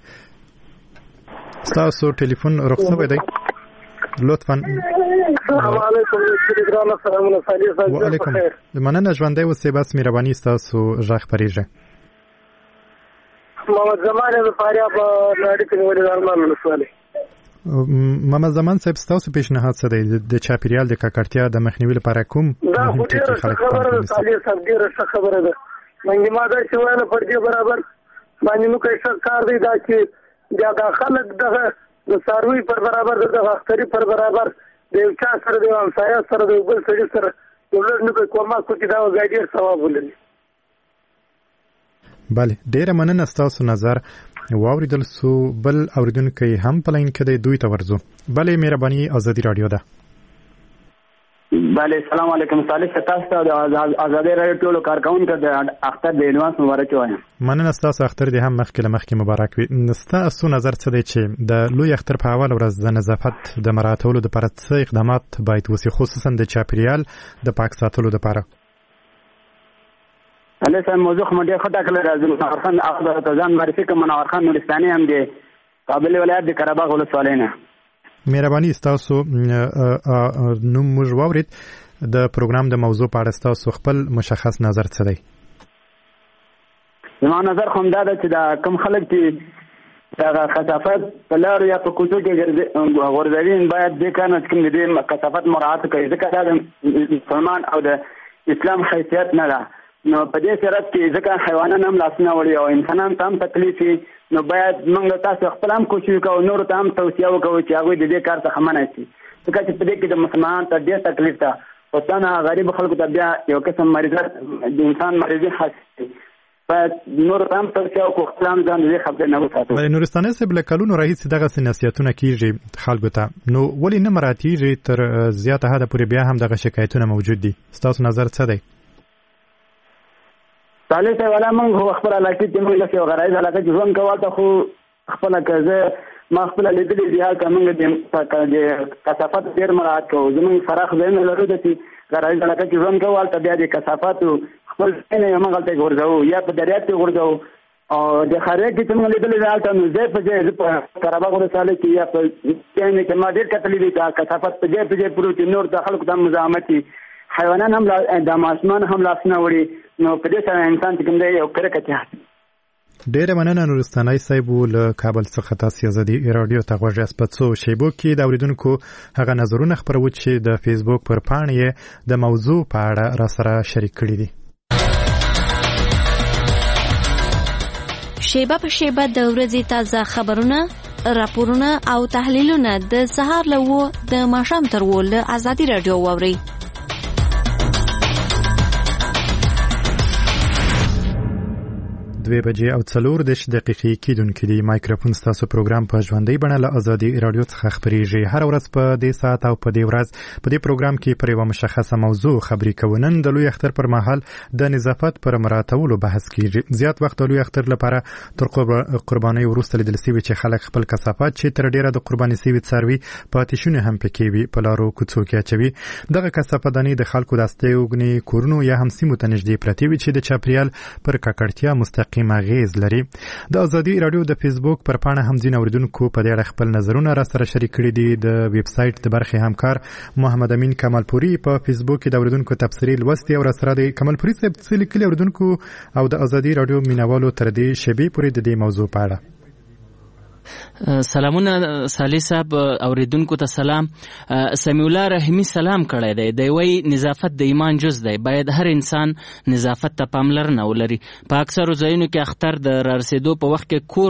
ستاسو ټلیفون رخ شوی دی لطفا السلام علیکم ګرانه سلامونه صالح وعلیکم مننه ژوندی اوسې بس مهرباني ستاسو غږ خپرېږي محمد زمان د فاریاب نړۍ کې ولې درمان ولسوالۍ محمد زمان صاحب ستاسو پیشنهاد څه دی د چاپیریال د ککړتیا د مخنیوي لپاره کوم دا ډیره خبره ده صالح صاحب ډیره خبره ده منګي ما دا چې وایي پر دې برابر باندې نو کې کار دی دا چې دا خلک د ساروی پر برابر د اختری پر برابر د یو چا سره د همسایه سره د بل سړي سره یو لږ نو کومه کوي دا ډیر ثواب ولري بله ډیره مننه ستاسو نظر واوریدل سو بل اوریدونکي هم پلاین کې دوی ته ورځو بله مهرباني ازادي راډیو ده بله السلام علیکم صالح تاسو د ازادي راډیو ټولو کارکونکو د اختر د ایڈوانس مبارک وایم مننه ستاسو اختر دې هم مخکې مبارک وي ستاسو نظر څه دی چې د لوی اختر په اول ورځ د نظافت د مراعاتولو لپاره څه اقدامات باید وشي خصوصا د چاپیریال د پاک ساتلو لپاره علي صاحب موضوع خو ډېر ښه ټاکلی راځي منور خان هغه ته ځان معرفي کوم منور خان نورستاني هم دی کابل ولایت د قره باغ ولسوالۍ نه مهرباني ستاسو نوم موږ واورید د پروګرام د موضوع په اړه ستاسو خپل مشخص نظر څه دی زما نظر خو همدا ده چې دا کوم خلک چې دغه کثافات په لارو یا په کوڅو کې غورځوي باید دې کار نه کوم دې کثافات مراعات کوي ځکه دا د مسلمان او د اسلام حیثیت نه ده نو په دې صورت کې ځکه حیوانات هم لاسونه وړي او انسانان ته هم تکلیف وي نو باید موږ تاسو خپل هم کوشش وکړو نور ته هم توصیه وکړو چې هغوی د دې کار څخه منع شي ځکه چې په دې کې د مسلمانانو ته ډېر تکلیف ده خصوصا غریب خلکو ته بیا یو قسم مریضات د انسان مریضي حاصل باید نور ته هم توصیه وکړو خپل هم ځان د دې خبرې نه وساتو نورستاني صاحب له کلونو راهیسې دغسې نصیحتونه کېږي خلکو ته نو ولې نه مراعاتېږي تر زیاته حده پورې بیا هم دغه شکایتونه موجود دي ستاسو نظر څه دی صالح صاحب والا موږ خپل علاقې کې موږ لکه یو غرایز علاقه کې ژوند کوو ته خو خپله که زه ما خپله لیدلې دي هلته موږ د کثافاتو ډېر مراعات کوو زموږ فراخ ځایونه لرو چې غرایز علاقه کې ژوند کوو هلته بیا د کثافاتو خپل ځای نه موږ هلته غورځوو یا په دریاب کې غورځوو او د ښاریه کې چې موږ لیدلې دي هلته نو ځای په ځای زه په قره باغ ولسوالۍ کې یا په ځای کې ما ډېر کتلي دي چې کثافات په ځای پروت دي نور د خلکو ته مزاحمت وي حیوانان هم د ماشومان هم لاسونه وړي نو په دې سره انسان چې کوم دی یو کرکه ډېره مننه نورستاني صاحب له کابل څخه تاسو ازادي راډیو ته غوږ یاست په څو شیبو کې د اوریدونکو هغه نظرونه خپروو چې د فیسبوک پر پاڼې یې د موضوع په اړه راسره شریک کړي دي شیبه په شیبه د ورځې تازه خبرونه راپورونه او تحلیلونه د سهار له 9 د ماښام تر 10 له ازادي راډیو واورئ 2:04 دقیقې کېدونکې دي مایکروفون ستاسو پروګرام په ژوندۍ بڼه له ازادي راډیو څخه خپرېږي هر ورځ په دې ساعت او په دې ورځ په دې پروګرام کې پر یوه مشخصه موضوع خبرې کوو نن د لوی اختر پر مهال د نظافت پر مراعاتولو بحث کېږي زیات وخت د لوی اختر لپاره تر قربانۍ وروسته لیدل شوي چې خلک خپل کثافات چې تر ډېره د قرباني شوي څاروي په اتیشونو هم پکې وي په لارو کوڅو کې اچوي دغه کثافتدانۍ د خلکو د استوګنې کورونو یا هم سیمو ته نږدې پرتې وي چې د چاپیریال پر ککړتیا مستقیم اغیز لري د ازادي راډیو د فیسبوک پر پاڼه هم ځینې اوریدونکو په دې اړه خپل نظرونه را سره شریک کړي دي د ویب سایټ د برخې همکار محمد امین کمالپوري په فیسبوک کې د اوریدونکو تبصرې لوستي او را سره د کمالپوري صاحب څه لیکلي اوریدونکو او د ازادي راډیو مینوالو تر دې شیبې پورې د دې موضوع په اړه سلامونه صالح صاحب اوریدونکو ته سلام سمیع الله رحیمی سلام کړی دی دی وی نظافت د ایمان جز دی باید هر انسان نظافت ته پاملرنه ولري په اکثرو ځایونو کې اختر د رارسېدو په وخت کې کور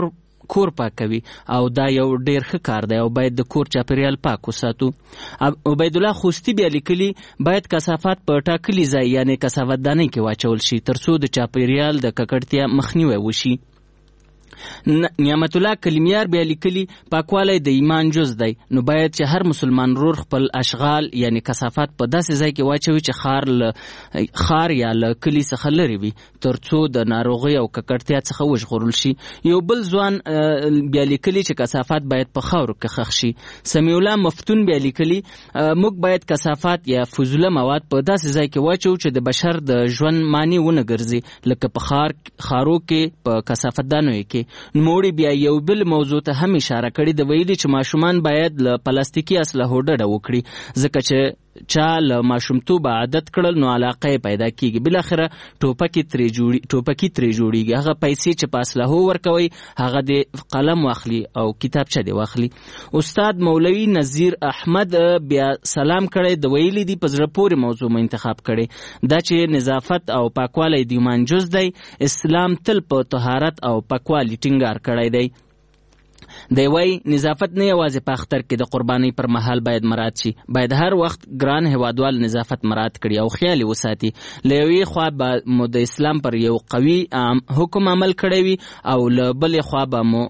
کور پاکوي او دا یو ډیر ښه کار دی او باید د کور چاپیریال پاک وساتو. عبید الله خوستی بیا لیکلي باید کثافات په ټاکلي ځای یعنی کثافت دانۍ کې واچول شي ترڅو د چاپیریال د ککړتیا مخنیوی وشي. نعمت الله کلمیار بیا لیکلي پاکوالی د ایمان جز دی نو باید چې هر مسلمان رور خپل اشغال یعنی کثافات په داسې ځای کې واچوي چې خار یا له کلي څخه لرې وي ترڅو د ناروغۍ او ککړتیا څخه وژغورل شي. یو بل ځوان بیا لیکلي چې کثافات باید په خاورو کې ښخ شي. سمیع الله مفتون بیا لیکلي موږ باید کثافات یا فضوله مواد په داسې ځای کې واچو چې د بشر د ژوند معنی ونه ګرځي لکه په خارو کې په کثافت دانیو کې. نوموړي بیا یو بل موضوع ته هم اشاره کړې د ویلي چې ماشومان باید له پلاستیکي اسلحو ډډه وکړي ځکه چې چا له ماشومتوبه عادت کړل نو علاقه یې پیدا کیږي بالاخره ټوپکې ترې جوړیږي. هغه پیسې چې په اسلحو ورکوي هغه د قلم واخلي او کتابچه دی واخلي. استاد مولوي نذیر احمد بیا سلام کړی د ویلي دی په زړه پورې موضوع مو انتخاب کړي دا چې نظافت او پاکوالی د ایمان جز دی. اسلام تل په طهارت او پاکوالی ټینګار کړی دی. دی وای نظافت نه یوازې په اختر کې د قربانۍ پر مهال باید مراعات شي باید هر وخت ګران هیوادوال نظافت مراعات کړي او خیال وساتي. له یوې خوا به مو د اسلام پر یو قوي حکم عمل کړی وي او له بلې خوا به مو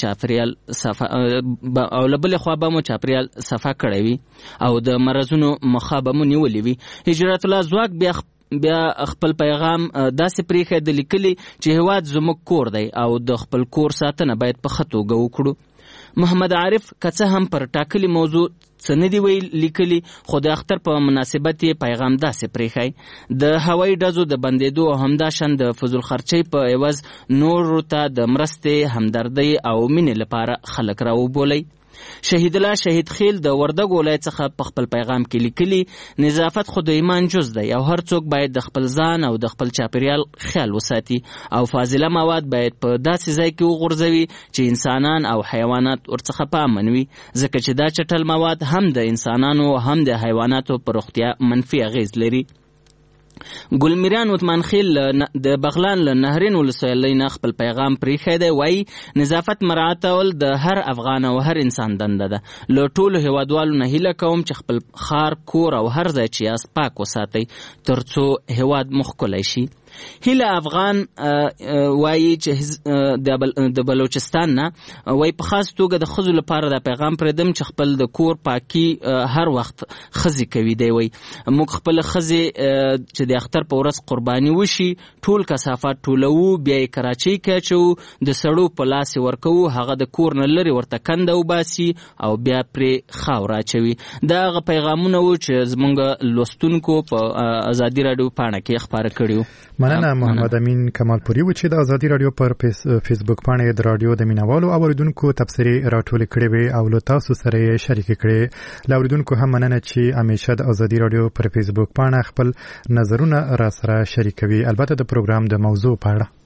چاپریال صفا کړی وي او د مرضونو مخه به مو نیولې وي. هجرت الله زواک بیا خپل پیغام داسې پریښی د لیکلي چې هیواد زموږ کور دی او د خپل کور ساتنه باید په ښه توګه وکړو. محمد عارف که څه هم پر ټاکلي موضوع څه نه دی لیکلي خو د اختر په مناسبت یې پیغام داسې پریښی د هوایي ډزو د بندېدو او همداشان د فضول خرچۍ په عوض نورو ته د مرستې همدردۍ او مینې لپاره خلک راوبولئ. شهید الله شهید خیل د وردګ ولایت څخه په خپل پیغام کې لیکلي نظافت خو د ایمان جز دی او هر څوک باید د خپل ځان او د خپل چاپیریال خیال وساتي او فاضله مواد باید په داسې ځای کې وغورځوي چې انسانان او حیوانات ورڅخه په امن وي ځکه چې دا چټل مواد هم د انسانانو هم د حیواناتو په روغتیا منفي اغیز لري. ګلمیران عثمان خیل د بغلان له نهرین ولسوالۍ نه خپل پیغام پریښی دی. وایي نظافت مراعاتول د هر افغان او هر انسان دنده ده. له ټولو هیوادوالو نه هیله کوم چې خپل خار کور او هر ځای چې یاست پاک وساتئ ترڅو هیواد مو ښکلی شي. هیله افغان وایي چې د بلوچستان نه وایي په خاص توګه د ښځو لپاره دا پیغام پرېږدم چې خپل د کور پاکي هر وخت ښځې کوي. دی وایي موږ خپله ښځې چې د اختر په ورځ قرباني وشي ټول کثافات ټولوو بیا یې کراچۍ کې اچوو د سړو په لاس یې ورکوو هغه د کور نه لرې ورته کنده وباسي او بیا پرې خاوره اچوي. دا هغه پیغامونه وو چې زموږ لوستونکو په ازادي راډیو پاڼه کې خپاره کړي وو. مننه محمد امین کمالپوري و چې د ازادي راډیو پر فیسبوک پاڼه د راډیو د مینوالو اوریدونکو تبصرې راټولې کړې وې او له تاسو سره یې شریک کړې. له اوریدونکو هم مننه چې همیشه د ازادي راډیو پر فیسبوک پاڼه خپل نظرونه را سره شریکوي البته د پروګرام د موضوع په اړه.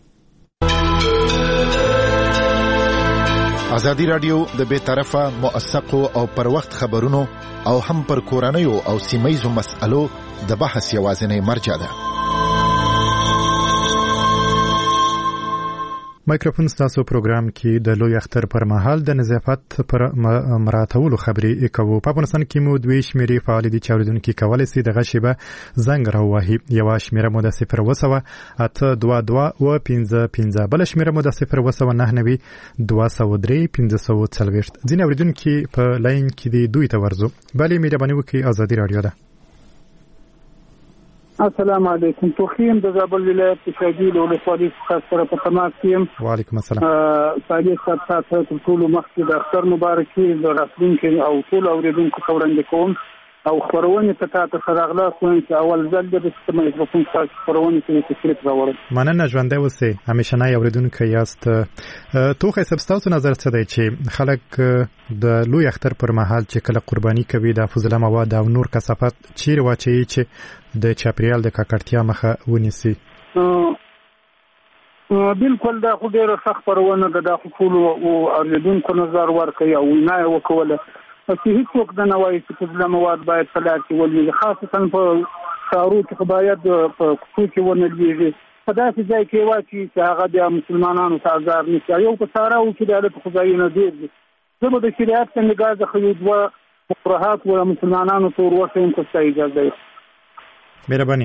ازادي راډیو د بے طرفه موثقو او پر وخت خبرونو او هم پر کورنیو او سیمایزو مسألو د بحث یوازینی مرجع ده. مایکروفون ستاسو پروګرام کې د لوی اختر پر مهال د نظافت پر مراعاتولو خبرې کوو. په افغانستان کې مو دوی شمیرې فعال دي چې اوریدونکي کولی شي دغه شیبه زنګ راووهي. یوه شمیره مو د 08285 بله شمیره مو د 099 203 1540. ځینې اوریدونکي په لاین کې دي دوی ته ورځو. بلې مهرباني وکړئ ازادي راډیو ده. السلام علیکم. توخیم د زابل ولایت شاګیل ولسوالۍ څخه سره په تماس یم. وعلیکم السلام. صالح صاحب تاسو ټول مخکې د اختر مبارکي د راتلونکي او ټول اوریدونکو ته وړاندې کوم او خبرونه ته تاسو سره اغلاس وایي چې اول ځل د سیستم مایکروفون تاسو خبرونه کې تشریف راوړل. مننه ژوندۍ اوسئ. همیشه نه اوریدونکو یاست. توخی صاحب تاسو نظر څه دی چې خلک د لوی اختر پر مهال چې کله قرباني کوي د فضله مواد او نور کثافات چیرې واچوي چې د چاپریال د ککړتیا مخه ونیسي؟ بالکل دا خو ډیره سخت پرونه ده. دا خو ټول اوریدونکو نظر ورکوي او وینای وکوله چې هیڅوک د نوای چې فضله مواد باید په لار کې ولوي خاصتا په ښارو کې باید په کوڅو کې ونه لویږي په داسې ځای کې واچي چې هغه د مسلمانانو ته ازار نشي. یو په صحراو کې د حالت خدایونه ډېر دي. زه به د شریعت څخه نګاه څخه یو دوه مقررات و مسلمانانو ته ورسوم که ستا اجازه وي. مهرباني.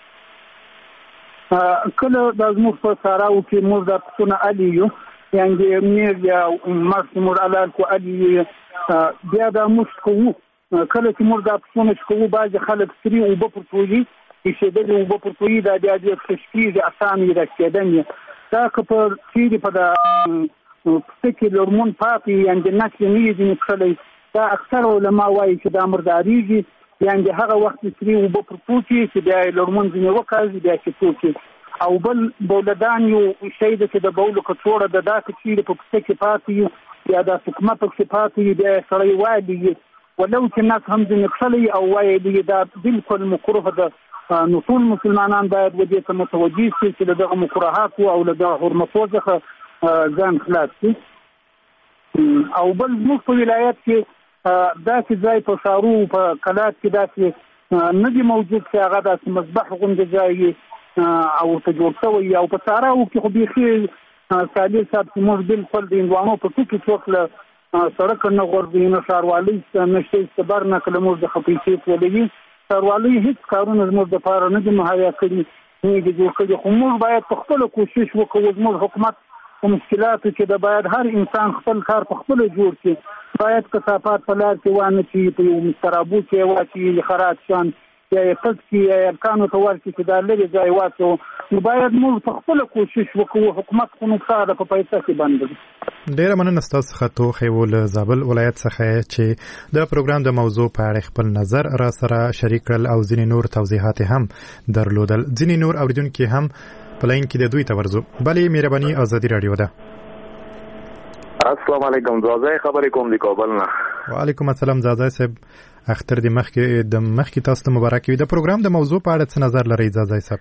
کله دا زموږ په صحراو کې موږ دا پسونه علي یو، یعنې میر یا مغز موږ علال کو علي بیا دا موږ کوو. کله چې موږ دا پسونه کوو بعضې خلک سري اوبه پرتوي ایښېدلې اوبه پرتوي دا بیا ډېر ښه کېږي اسانه یې راکېدن یې دا که په چیرې په د پسه کې لرمون پاتې یعنې نسل نه یې ځینې کښلی دا اکثر علما وایي چې دا مردارېږي یعنې هغه وخت سري اوبه پرتوکي چې بیا یې لرمون ځینې وکاږي بیا چې توکي. او بل بولدان یو شی ده چې د بولو کڅوړه ده دا که چیرې په پسه کې پاتې یا دا سکمه پکې پاتې بیا یې سړی والي ولو چې ناس هم ځینې کښلی او وایي دا بالکل مکروه ده. نو ټول مسلمانان باید ودې ته متوجه شي چې له دغه مکروهاتو او له دغه حرمتو څخه ځان خلاص کړي. او بل زموږ په ولایت کې داسې ځای په ښارو په کلات کې داسې نه دی موجود چې هغه داسې مذبح غوندې ځای او ورته جوړ شوی او په صحراو کې خو بیخي صالح صاحب چې موږ بالکل د هندوانو په ټکي څوک له سړک نه غورځي نه ښاروالۍ نه شته استبار نه کله موږ د خپلې ولوي ښاروالۍ هیڅ کارونه زموږ دپاره نه دي مهیا کړي نه دي جوړ کړي. خو موږ باید په خپله کوشش وکړو. زموږ حکومت په مشکلاتو کې د باید هر انسان خپل کار په خپله جوړ کړي. باید کثافات په لار کې وانه چې په یو مسترابو کې واچي خرات شان یا یې پس کې یا ارکانو ته ورکړي چې دا لرې ځای واچو. نو باید موږ په خپله کوشش وکړو. حکومت خو نقصان ده په پیسه کې بند دی. ډیره مننه ستاسو څخه توخی ول زابل ولایت څخه چې د پروګرام د موضوع په اړه خپل نظر را سره شریک کړل او ځینې نور توضیحات هم درلودل. ځینې نور اوریدونکو هم په لاین کې د دوی ته ورځو. بلې مهرباني ازادي رادیو ده. السلام علیکم زازای خبرې کوم دی کابل نه. وعلیکم السلام زازای صاحب اختر د مخکې تاسو ته مبارک وي. د پروګرام د موضوع په اړه څه نظر لرئ زازای صاحب؟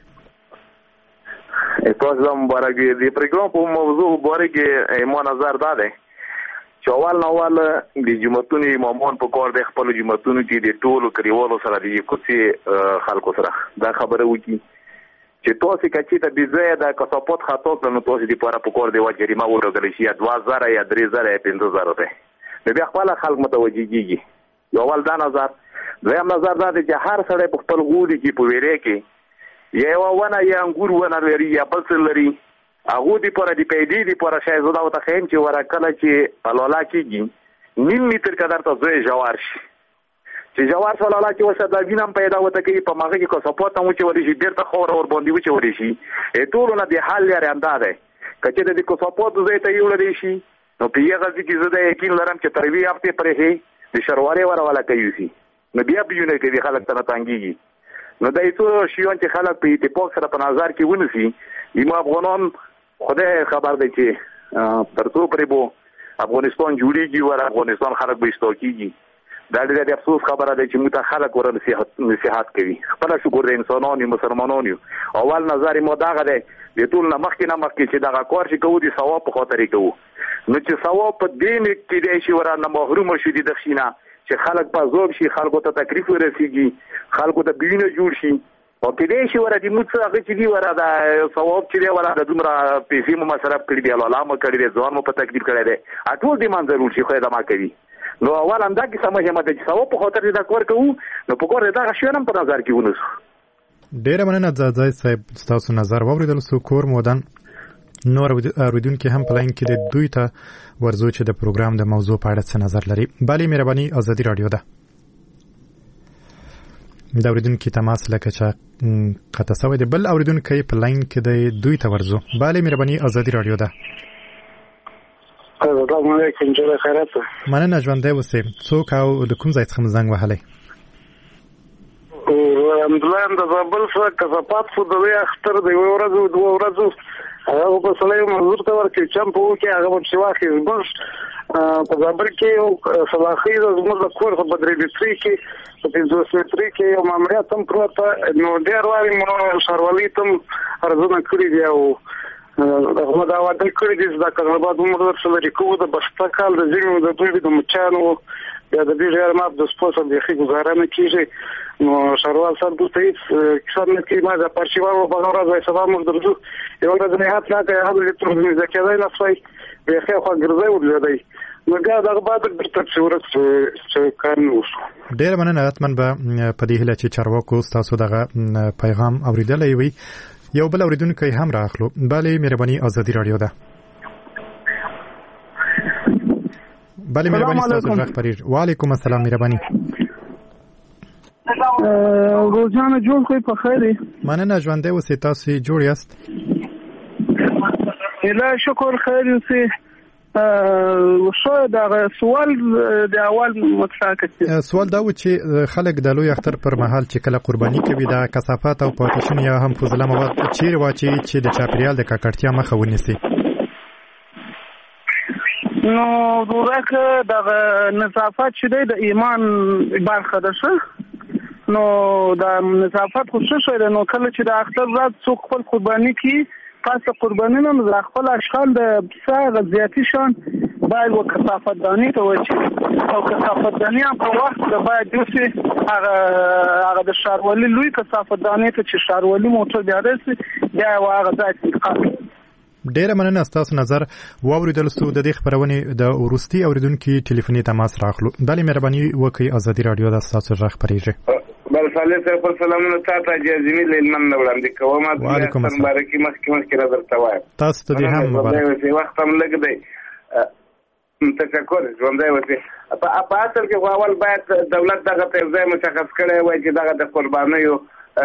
تاسو ته مبارک وي. د پروګرام په موضوع باندې کې مو نظر داده چې اول نو د جمعتونو امامان په کار د خپل جمعتونو کې د ټولو کریوالو سره د کوڅې خلکو سره دا خبره وکړي چې تاسو کچې ته د ځای د کثافات خطا کړنو تاسو د پاره په کار دی و جریمه ورغلی شي 2000 یا 3000 یا 5000 ده. نو بیا خپل خلک متوجه کیږي. یو ول دا نظر. دویم نظر دا دی چې هر سړی په خپل غوډي کې په ویری کې یو ونه یا انګور ونه لري یا بل څه لري هغه دی پر دی پیډي دی پر شای زدا او ته خیم چې ورکله چې پلالا کېږي نیم متر قدر ته زوی جوار شي چې جوار پلالا کې وسه دا وینم پیدا وته کې په ماغه کې کو سپورت مو چې ورشي بیرته خور اور باندې و چې ورشي ټول نه دی حل لري اندازه کچې د کو سپورت زوی ته یو لري شي نو پیغه چې زده یقین لرم چې تروی هفته پرې هي د شرواره ولا کوي شي نو بیا بيونه کې خلک ته تانګيږي. نو دا ایتو شیون چې خلک په اتفاق سره په نظر کې ونیسي یم افغانان خدای خبر دی چې ترڅو پرې بو افغانستان جوړیږي او افغانستان خلک به استوکیږي. دا ډېر افسوس خبره ده چې موږ خلک ور نصيحت کوي. خپل شکر د انسانانو مسلمانانو اول نظر مو داغه ده د ټول نمخ کې چې دغه کار چې کوو دي ثواب په خاطر کوو. نو چې ثواب په دین کې دی چې ورانه محروم شي د دښینه چې خلک په زوب شي خلکو ته تکلیف ورسیږي خلکو ته بینه جوړ شي او کې دی چې ورته موږ څه هغه چې دی ورته ثواب چې دی ورته دومره پیسې مو مصرف کړی دی الله مو کړی دی ځوان مو په تکلیف کړی دی ټول دې منظر شي خو دا ما کوي. نو اول انده کې سمجه مده چې ثواب په خاطر دا کار کوو نو په کور دا شیانم په نظر کې ونیسو. ډیره مننه زازای صاحب تاسو نظر واوریدل سو کور مودن نور اوریدونکو هم پلاین کې د دوی ته ورزو چې د پروګرام د موضوع په اړه څه نظر لري. بلې مهرباني ازادي رادیو ده. دا اوریدونکو تماس لکه چې قطع شوی دی. بل اوریدونکو پلاین کې د دوی ته ورزو. بلې مهرباني ازادي رادیو ده. السلام علیکم جوړه خیرات. مننه ژوندۍ اوسئ. څوک او د کوم ځای څخه زنګ وهلی؟ الحمدلله د زابل څخه کثافات خو د اختر د یو ورځو دوه ورځو هغه په سلای منظور ته ورکې چمپ وکي هغه په شواخې زبر په زابل کې یو صلاحي زموږ د کور په درې بيتري کې په 200 متري کې یو ماموریت هم پروته نو ډېر واري مو شاروالي تم ارزونه کړی دی او هغه دا وعده کړی دی چې دا کارباد عمر سره کوو د بسته کال د ځینو د دوی د مچانو یا د دې غیر ماپ د سپوږ د خې گزاره نه کیږي نو شروال صاحب د هیڅ کسان نه کی ما د پارچیوارو په غوړه ځای سبا موږ درځو یو ورځ نه هات راکې هغه د تر دې ځکه نه فای به خې خو ګرځي ولودای نو دا دغه بعد د تفسیرات څه کار نو ډېر مننه اتمن به په دې هله چې چارواکو تاسو دغه پیغام اوریدلای وي یو بل اوریدونکو هم راخلو بله مهرباني ازادي رادیو ده بله مهرباني تاسو راخ پریږ وعلیکم السلام مهرباني روزانه جوړ کوي په خیر مننه ژوندې اوسئ تاسو جوړ یاست اله شکر خیر اوسئ شو دا سوال د اول متفاقه سوال دا و چې خلک د لوی اختر پر مهال چې کله قرباني کوي د کثافات او پاتیشن یا هم فضله مواد چیرې واچي چې د چاپیریال د ککړتیا مخه ونیسي نو دغه د نظافت چې د ایمان برخه ده نو د نظافت خصوصي نو کله چې د اختر ورځ څوک خپل قرباني کوي خاصه قربانینا د خپل اشغال د بساغ زیاتی شان باید و کثافت دانی ته وچی او کثافت دانی په وخت د باید دوسی هغه د شاروالي لوی کثافت دانی ته چې شاروالي موټر بیا رسي بیا هغه ځای انتقال ډیره مننه تاسو نظر واوریدل سو د دې خبرونه د ورستي اوریدونکو ټلیفوني تماس راخلو بلې مهرباني وکړئ ازادي رادیو د تاسو ژغ پریږي بل صالح صاحب سلامونه تاسو جازمي لمن وړاندې کوم وعلیکم السلام مبارکي مخکې را درته وایم تاسو ته هم مبارک وخت هم لګ دی تشکر ژوندۍ وسی په اصل کې اول باید دولت دغه ته ځای مشخص کړي وای چې دغه د قربانیو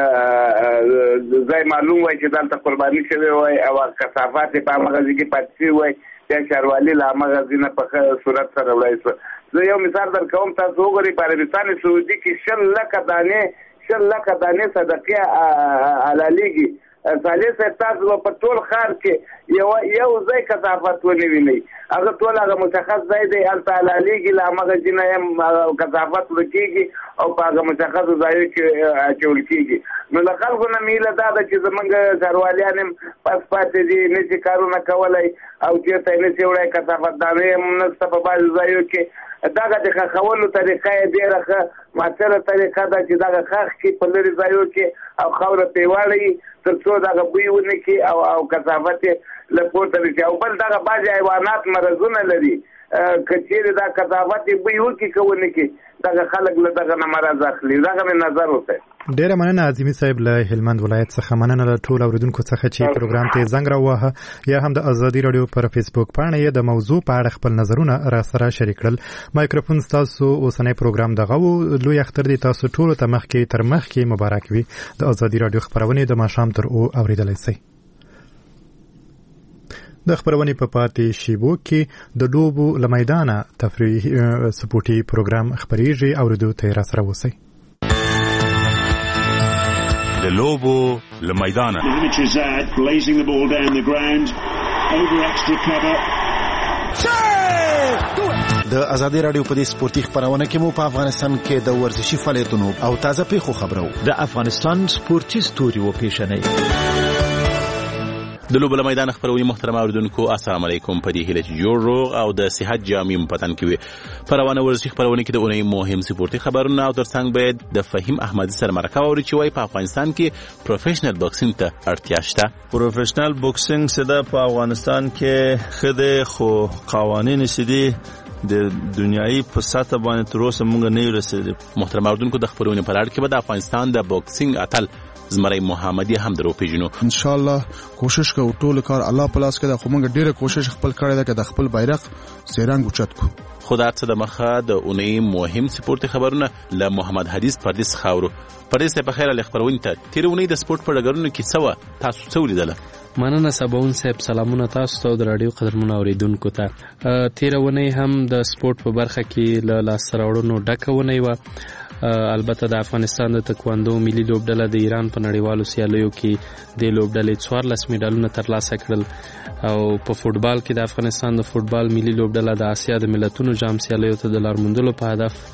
ځای معلوم وای چې دلته قرباني شوی وای او کثافات په مغازي کې پاتې وای چې شاروالي لا مغازي نه په صورت سره وړای زه یو مثال درکوم تاسو وګورئ په عربستان سعودي کې 10 لک دانې صدقه حلاليږي صالح صاحب تاسو په ټول خار کې یو ځای کثافت ونی ویني هغه ټول هغه مشخص ځای دی حلاليږي لا مغازي نه هم کثافت ورکیږي او په هغه مشخص ځای کې اچول کیږي نو د خلکو نه میله دا چې زمونږ ځارواليان پس پاتې دي نشي کارونه کولای او چې ته نشي وړای کثافت دانې هم نشته په بعض ځایو کې داګه د خولو طریقه یې ډیره ښه ماته طریقه دا چې داګه خاخ کې په لري ځایو کې او خوره پیواړی تر څو داګه بوی ونه کې او کثافت له پورته لري او بل داګه باج حیوانات مرزونه لري کچېره دا کثافت بوی وکي کوونه کې داګه خلک له داګه نه مرز اخلي داګه مې نظر وته ډیره مننه عظیمی صاحب له هلمند ولایت څخه مننه له ټول اوریدونکو څخه چې پروګرام ته زنګ راوهه یا هم د ازادي رادیو پر فیسبوک باندې د موضوع په اړه خپل نظرونه را سره شریک کړل مایکروفون تاسو اوسنۍ پروګرام دغه لوی اختر دي تاسو ټول ته مخکې تر مخکې مبارک وي د ازادي رادیو خبرونه د ماښام تر او اوریدلای شي د خبرونه په پاتې شیبو کې د لوبو لمیدانه تفریحي سپورتي پروګرام خبريږي اوریدو ته را سره وسی د لوبو لمیدانه د ازادي رادیو په دې سپورتي خبرونه کې مو په افغانستان کې د ورزشي فعالیتونو او تازه پیښو خبرو د افغانستان سپورتي ستوري و پیښنې د لوبو میدان خبرونه محترم اوریدونکو السلام علیکم په دې هیله چې جوړ روغ او د صحت جامع پتن کې پروانه ورزشي خبرونه کې د اونۍ مهم سپورتي خبرونه او ترڅنګ باید د فهیم احمدي سره مرکه اوري چې وای په افغانستان کې پروفیشنل باکسینګ ته اړتیا شته پروفیشنل باکسینګ سده په افغانستان کې خده خو قوانین سدي د دنیاي په سطح باندې تر اوسه موږ نه رسیدو محترم اوریدونکو د خبرونه پر اړه کې به د افغانستان د باکسینګ اتل زمری محمدي هم درو پیژنو ان شاء الله کوشش کوو ټول کار الله پلاس کړه خو موږ ډیره کوشش خپل کړی دا چې د خپل بیرغ سیران اوچت کو خدای ته د مخه د اونۍ مهم سپورتي خبرونه له محمد حدیث پردیس خاورو پردیس په خیره ل خبرونه ته تیر اونۍ د سپورت په ډګرونو کې سوا تاسو څه ولیدله مننه سباون صاحب سلامونه تاسو ته د رادیو قدرمنو اوریدونکو ته تیر اونۍ هم د سپورت په برخه کې له لاس راوړنو ډکونه و البته د افغانستان د تکواندو ملي لوبډله د ایران په نړیوالو سیالیو کې د لوبډلې 14 میډالونه ترلاسه کړل او په فوتبال کې د افغانستان د فوتبال ملي لوبډله د آسیا د ملتونو جام سیالیو ته د لار موندلو په هدف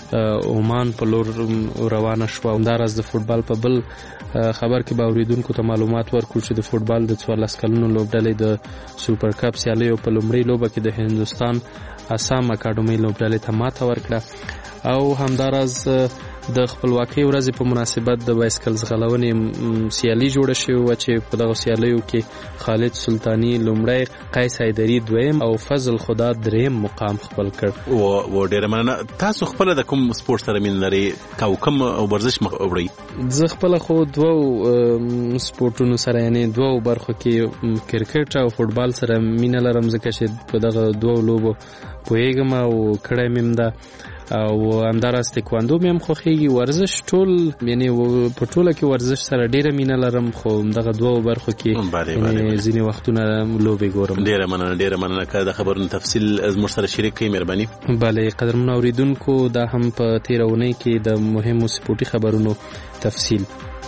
عمان په لور روانه شوه. همداراز د فوټبال په بل خبر کې به اوریدونکو ته معلومات ورکړو چې د فوټبال د 14 کلونو لوبډلې د سوپر کپ سیالیو په لومړۍ لوبه کې د هندوستان آسام اکاډمۍ لوبډلې ته ماته ورکړه او همداراز د خپلواکۍ ورځې په مناسبت د بایسکل ځغلونې سیالي جوړه شوې وه چې په دغه سیالیو کې خالد سلطاني لومړی، قیس حیدري دویم او فضل خدا دریم مقام خپل کړ. و ډېره مننه. تاسو خپله د کوم سپورټ سره مینه لرئ او کوم ورزش وړئ؟ زه خپله خو دوو سپورټونو سره یعنې دوو برخو کې کرکټ او فوټبال سره مینه لرم ځکه چې په دغه دوو لوبو پوهېږم او کړی مې هم ده او همداراز تکواندو مې هم خوښېږي. ورزش ټول یعنې په ټوله کې ورزش سره ډېره مینه لرم خو دغه دوو برخو کې ځینې وختونه لوبې ګورم. ډېره مننه. که د خبرونو تفصیل زموږ سره شریک کړئ مهرباني. بله قدرمنو اورېدونکو، دا هم په تېره اونۍ کې د مهمو سپورټي خبرونو تفصیل.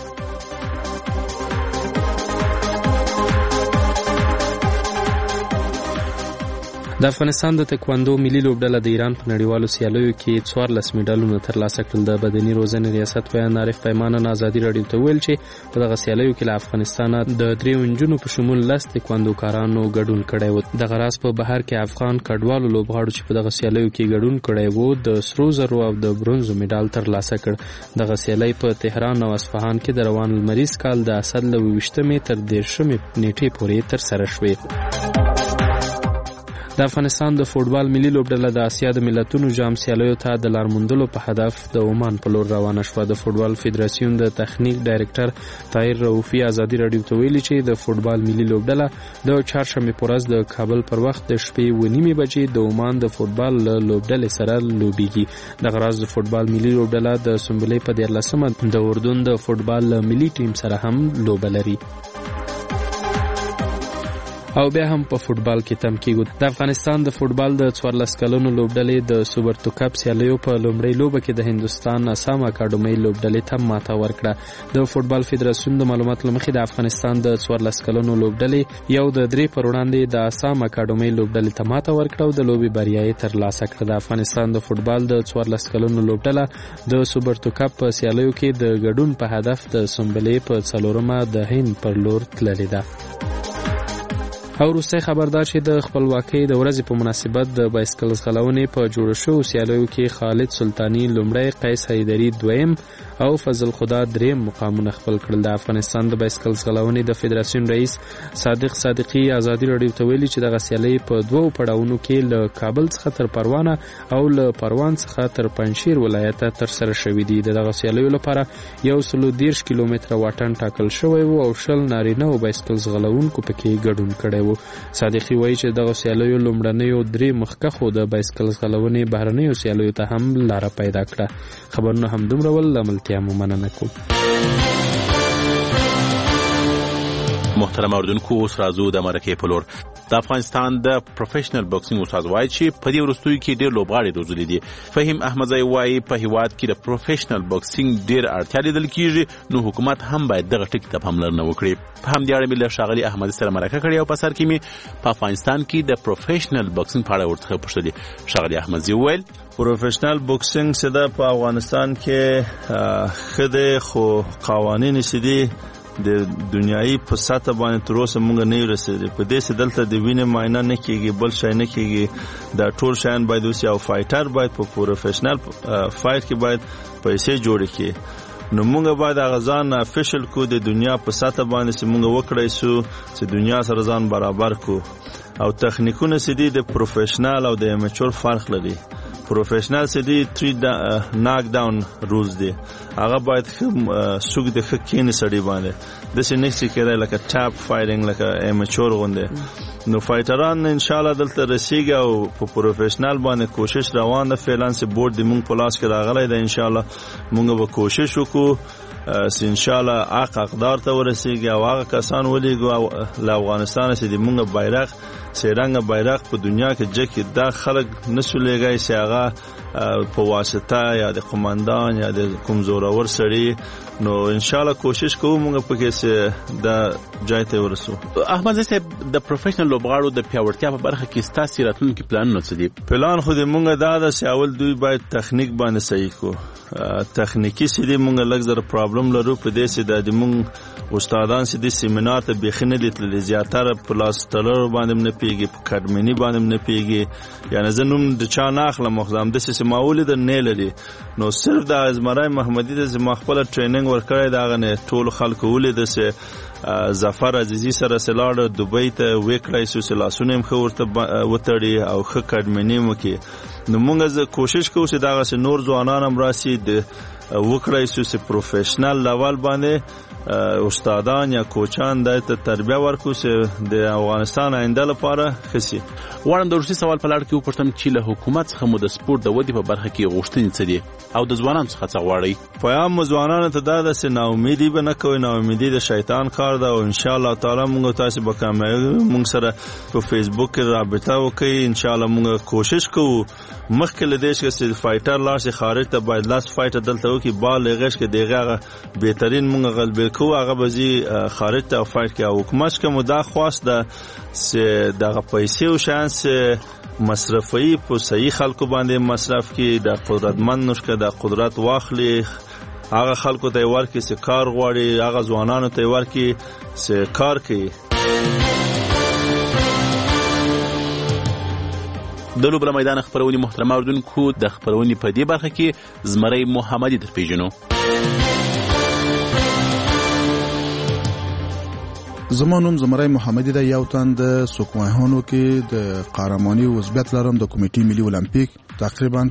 د افغانستان د تکواندو ملي لوبډله د ایران په نړیوالو سیالیو کې 14 میډالونه ترلاسه کړل. د بدني روزنې ریاست ویان عارف پیمانه ازادي راډیو ته ویل چې په دغه سیالیو کې له افغانستانه د 3 نجونو په شمول 10 تکواندوکارانو ګډون کړی و. دغه راز په بهر کې افغان کډوالو لوبغاړو چې په دغه سیالیو کې ګډون کړی وو د سرو زرو او د برونزو میډال ترلاسه کړ. دغه سیالي په تهران او اصفهان کې د روان لمریز کال د اسد له 20 تر 13 نیټې پورې ترسره شوې. د افغانستان د فوټبال ملي لوبډله د اسیا د ملتونو جام سیالیو ته د لار موندلو په هدف د عمان په لور روانه شوه. د فوټبال فدراسیون د تخنیک ډایرکټر طاهر رؤفي ازادي راډیو ته ویلي چې د فوټبال ملي لوبډله د چهارشنبې په ورځ د کابل پر وخت د شپې 9:30 بجې د عمان د فوټبال لوبډلې سره لوبېږي. دغه راز د فوټبال ملي لوبډله د سنبلې په 14مه د اردن د فوټبال ملي ټیم سره هم لوبه لري. او بیا هم په فوټبال کې تم کېږو. د افغانستان د فوټبال د 14 کلونو لوبډلې د سوپر کپ سیالیو په لومړۍ لوبه کې د هندوستان آسام اکاډمۍ لوبډلې ته ماته ورکړه. د فوټبال فدراسیون د معلوماتو له مخې د افغانستان د 14 کلونو لوبډلې یو د 3 پر وړاندې د آسام اکاډمۍ لوبډلې ته ماته ورکړه او د لوبې بریا یې ترلاسه کړه. د افغانستان د فوټبال د 14 کلونو لوبډله د سوپر کپ په سیالیو کې د ګډون په هدف د سنبلې په 4مه د هند پر لور تللې ده. او وروستی خبردار چې د خپلواکۍ د ورځې په مناسبت د بایسکل ځغلونې په جوړو شوو سیالیو کې خالد سلطاني لومړی، قیس حیدري دویم او فضل خدا دریم مقامونه خپل کړل. د افغانستان د بایسکل ځغلونې د فدراسیون رئیس صادق صادقي ازادي راډیو ته ویلي چې دغه سیالۍ په 2 پړاوونو کې له کابل څخه تر پروانه او له پروان څخه تر پنجشیر ولایت ترسره شوې دي. دغه سیالیو لپاره 130 کیلومتره واټن ټاکل شوی و او 20 نارینه او بایسکل ځغلونکو پکې ګډون کړی و. صادقي وایي چې دغه سیالیو لومړنیو 3 مخکښو د بایسکل ځغلونې بهرنیو سیالیو ته هم لاره پیدا کړه. خبرونه همدومره ول. لملتیا مو مننه کوم. محترم اوردونکو، اوس راځو د مرکې په لور. د افغانستان د پروفیشنل باکسینګ استاد وایي چې په دې وروستیو کې ډېر لوبغاړي روزلي دي. فهیم احمدزی وایي په هیواد کې د پروفیشنل باکسینګ ډېر اړتیا لیدل کېږي، نو حکومت هم باید دغه ټکي ته پاملرنه وکړي. په همدې اړه مې له ښاغلي احمدي سره مرکه کړې او په سر کې مې په افغانستان کې د پروفیشنل باکسینګ په اړه ورڅخه پوښتلې. ښاغلي احمدزی وویل پروفیشنل باکسینګ څه ده په افغانستان کې ښه دی، خو قوانین چې دي د دنیایي په سطح باندې تر اوسه موږ نه رسیدلي. په دې چې دلته د وینې معاینه نه کېږي، بل شی نه کېږي، دا ټول شیان باید اوس یو فایټر باید په پروفیشنل فایټ کې باید پیسې جوړې کړي. نو موږ باید هغه ځان افیشل کو د دنیا په سطح باندې چې موږ وکړی سو چې دنیا سره ځان برابر کو. او تخنیکونه چې دي د پروفیشنل او د امیچور فرق لري. پروفیشنل چې دي 3 ناک ډاون رولز دي، هغه باید سوق د خکینې سړي باندې د سې نکسي کېدای لکه ټاپ فایټینګ لکه امیچور غونډه. نو فایټران ان شاء الله دلته رسیږي او په پروفیشنل باندې کوشش روان ده. فعلانس بورډ د مونږ په لاس کې راغلی ده. ان شاء الله مونږ به کوشش وکړو چې ان شاء الله حق اقدار ته ورسیږي او هغه کسان ولېږو له افغانستان چې د مونږ بیرغ سیرنګ بیرغ په دنیا کې جکه دا خلک نسولېږي چې هغه په واسطه یا د قومندان یا د کوم زورور سړي نو ان شاء الله کوشش کوو موږ په کې چې دا ځای ته ورسو. احمد صاحب د پروفیشنل لوبغاړو د پیاوړتیا په برخه کې ستاسو راتلونکي پلانونه څه دي؟ پلان خو دې موږ دا د اول دوی باید تخنیک باندې صحیح کو تخنیکی سیدی موږ لږ زر پرابلم لرو په دې چې د موږ استادان سیدی سیمینار ته بخنه لیدل زیاتره پلاس تلر باندې نه پیږي په کډمنی باندې نه پیږي یعنی زنوم د چا ناخله مخزم د سیس ماول د نه لري نو صرف د ازمرای محمدی د زما خپل ټریننګ ورکړی دا غنه ټول خلکو ولید سه ظفر عزیزی سره سلاړ دوبۍ ته وکړای سو سلاسونه هم خورته وتړي او خ کډمنی مو کې نو موږ کوشش کوو چې دا نور ځوانان هم راسي د وکړای سو سه پروفیشنل لیول باندې استادان یا کوچان د تربیه ورکو چې د افغانستان آینده لپاره خسي. وړاندې د روسي سوال په لړ کې وپوښتم چې له حکومت څخه مو د سپورت د ودې په برخه کې غوښتنې څه دي او د ځوانانو څخه څه غواړئ؟ پیغام ځوانانو ته دا ده چې ناامیدي به نه کوئ، ناامیدي د شیطان کار ده او ان شاء الله تعالی موږ تاسو به کامیابی موږ سره په فیسبوک کې رابطه وکړئ. ان شاء الله موږ کوشش کوو مخکې له دې چې فایټر لاړ شي خارج ته باید لاس فایټر دلته وکړي بال لغش کې دغه بهترین موږ غلبه کوو هغه بزي خارج ته فایټ کې او حکومت کوم دا خواست ده چې دغه پیسې او شانس مصرفي په صحیح خلکو باندې مصرف کې د قدرتمن نشکه د قدرت واخلي هغه خلکو ته ورکړي چې کار غواړي هغه ځوانانو ته ورکړي چې کار کوي. د لوبله میدان خبرونې محترم اوریدونکو د خبرونې په دې برخه کې زمری محمدي در پیژنو. زمانوم زمری محمدي د یو تن د سوکوهانو کې د قهرماني عضویت لرم د کمیټې ملي المپیک تقریبا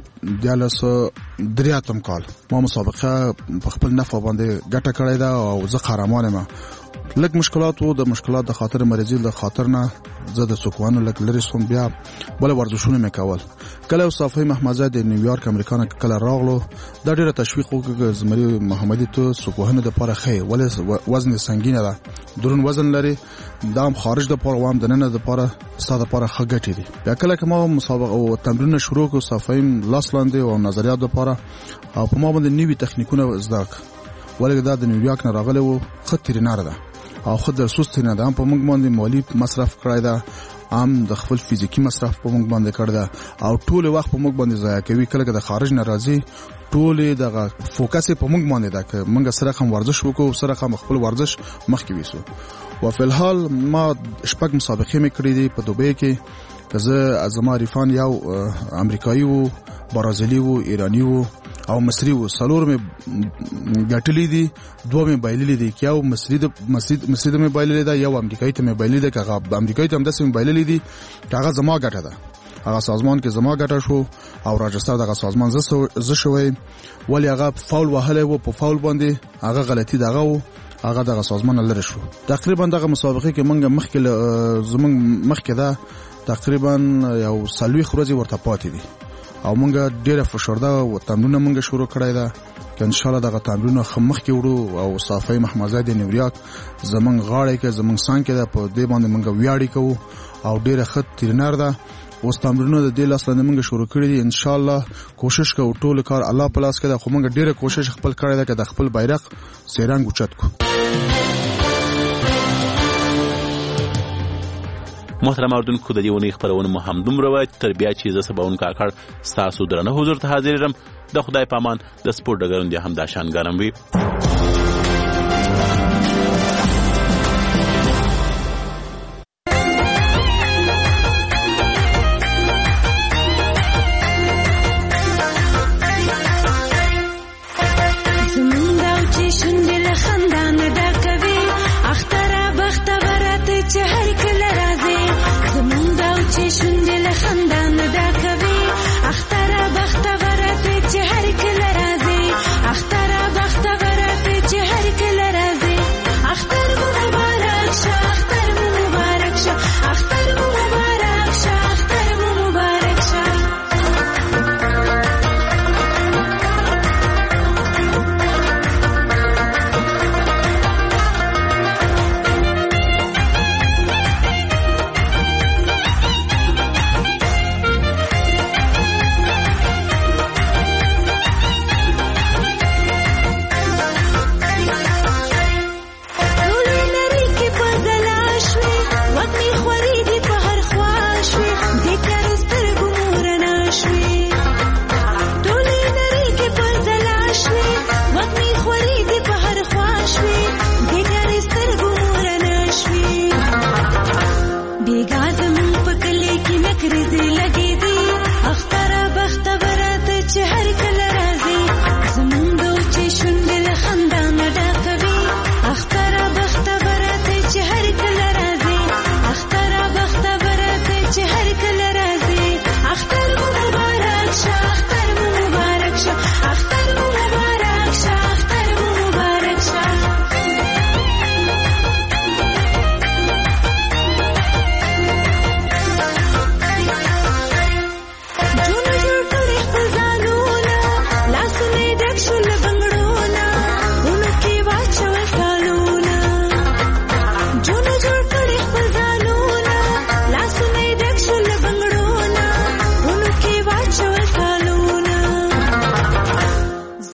13 کال ما مسابقه په خپل نفع باندې ګټه کړې ده او زه قهرمان یم. لږ مشکلات وو د مشکلات د خاطر مریضي د خاطر نه زه د سوکوانو لږ لري سوم بیا بل ورزشونه مې کول کله صافي محمد د نیویارک امریکا نه کله راغلو دا ډیره تشویق وکړ زمری محمدي ته سوکوهانو د پاره خې ولې وزن سنگینه ده درون وزن لري دا هم خارج د پاره وام د نن د پاره ستاده پاره خګټی دي. بیا کله کوم مسابقه او تمرین شروع کو صافي لاس لاندې او نظریات د پاره او په ما باندې نوي تخنیکونه زده ولې دا د نیویارک نه راغلی وو خطر نه ده او خود د سست نه ده په موږ باندې مالی مصرف کړی ده عام د خپل فزیکی مصرف په موږ باندې کړی ده او ټول وخت په موږ باندې ضایع کوي کله د خارج نه راځي ټول د فوکس په موږ باندې ده چې موږ سره هم ورزش وکړو سره هم خپل ورزش مخکې ویسو او په الحال ما شپږ مسابقې مې کړې دي په دوبۍ کې که زه زما ریفان یو امریکایي وو برازیلي وو ایرانی وو او مصری وو سلور مې ګټلې دي دوه مې بایللې دي یو مصری د مې بایللې ده یو امریکایي ته مې بایللې ده که امریکایي ته هم داسې مې بایللې دي چې هغه زما ګټه ده هغه سازمان کې زما ګټه شو او راجستر دغه سازمان زه شوی ولی هغه فاول وهلی وو په فاول باندې هغه غلطي دغه وو هغه دغه سازمان لري شو. تقریبا دغه مسابقه کې منګه مخکې ده تقریبا یو سلوي خروجي ورته پاتې دي او مونږ ډیره فشرده او تمرینونه مونږ شروع کړی ده چې ان شاء الله دغه تمرینونه خمخ کې وړو او صافي محمد د نیویارک زمونږ غاړې کې زمونږ سان کې ده په دې باندې مونږ ویاړی کوو او ډیره خط ترینر ده اوس تمرینونه د دې لاس لاندې مونږ شروع کړی دي ان شاء الله کوشش کوو ټول کار الله په لاس کې ده خو مونږ ډیره کوشش خپل کړی ده چې د خپل بیرغ سیرنګ اوچت کو. محترم اوریدونکو د دې ونې خبرونه مو هم دومره تر بیا چې زه سباون کاکړ ستاسو درنه حضور ته حاضر یم. د خدای پامان د سپورت ډګرون دي هم دا شان ګرم وي.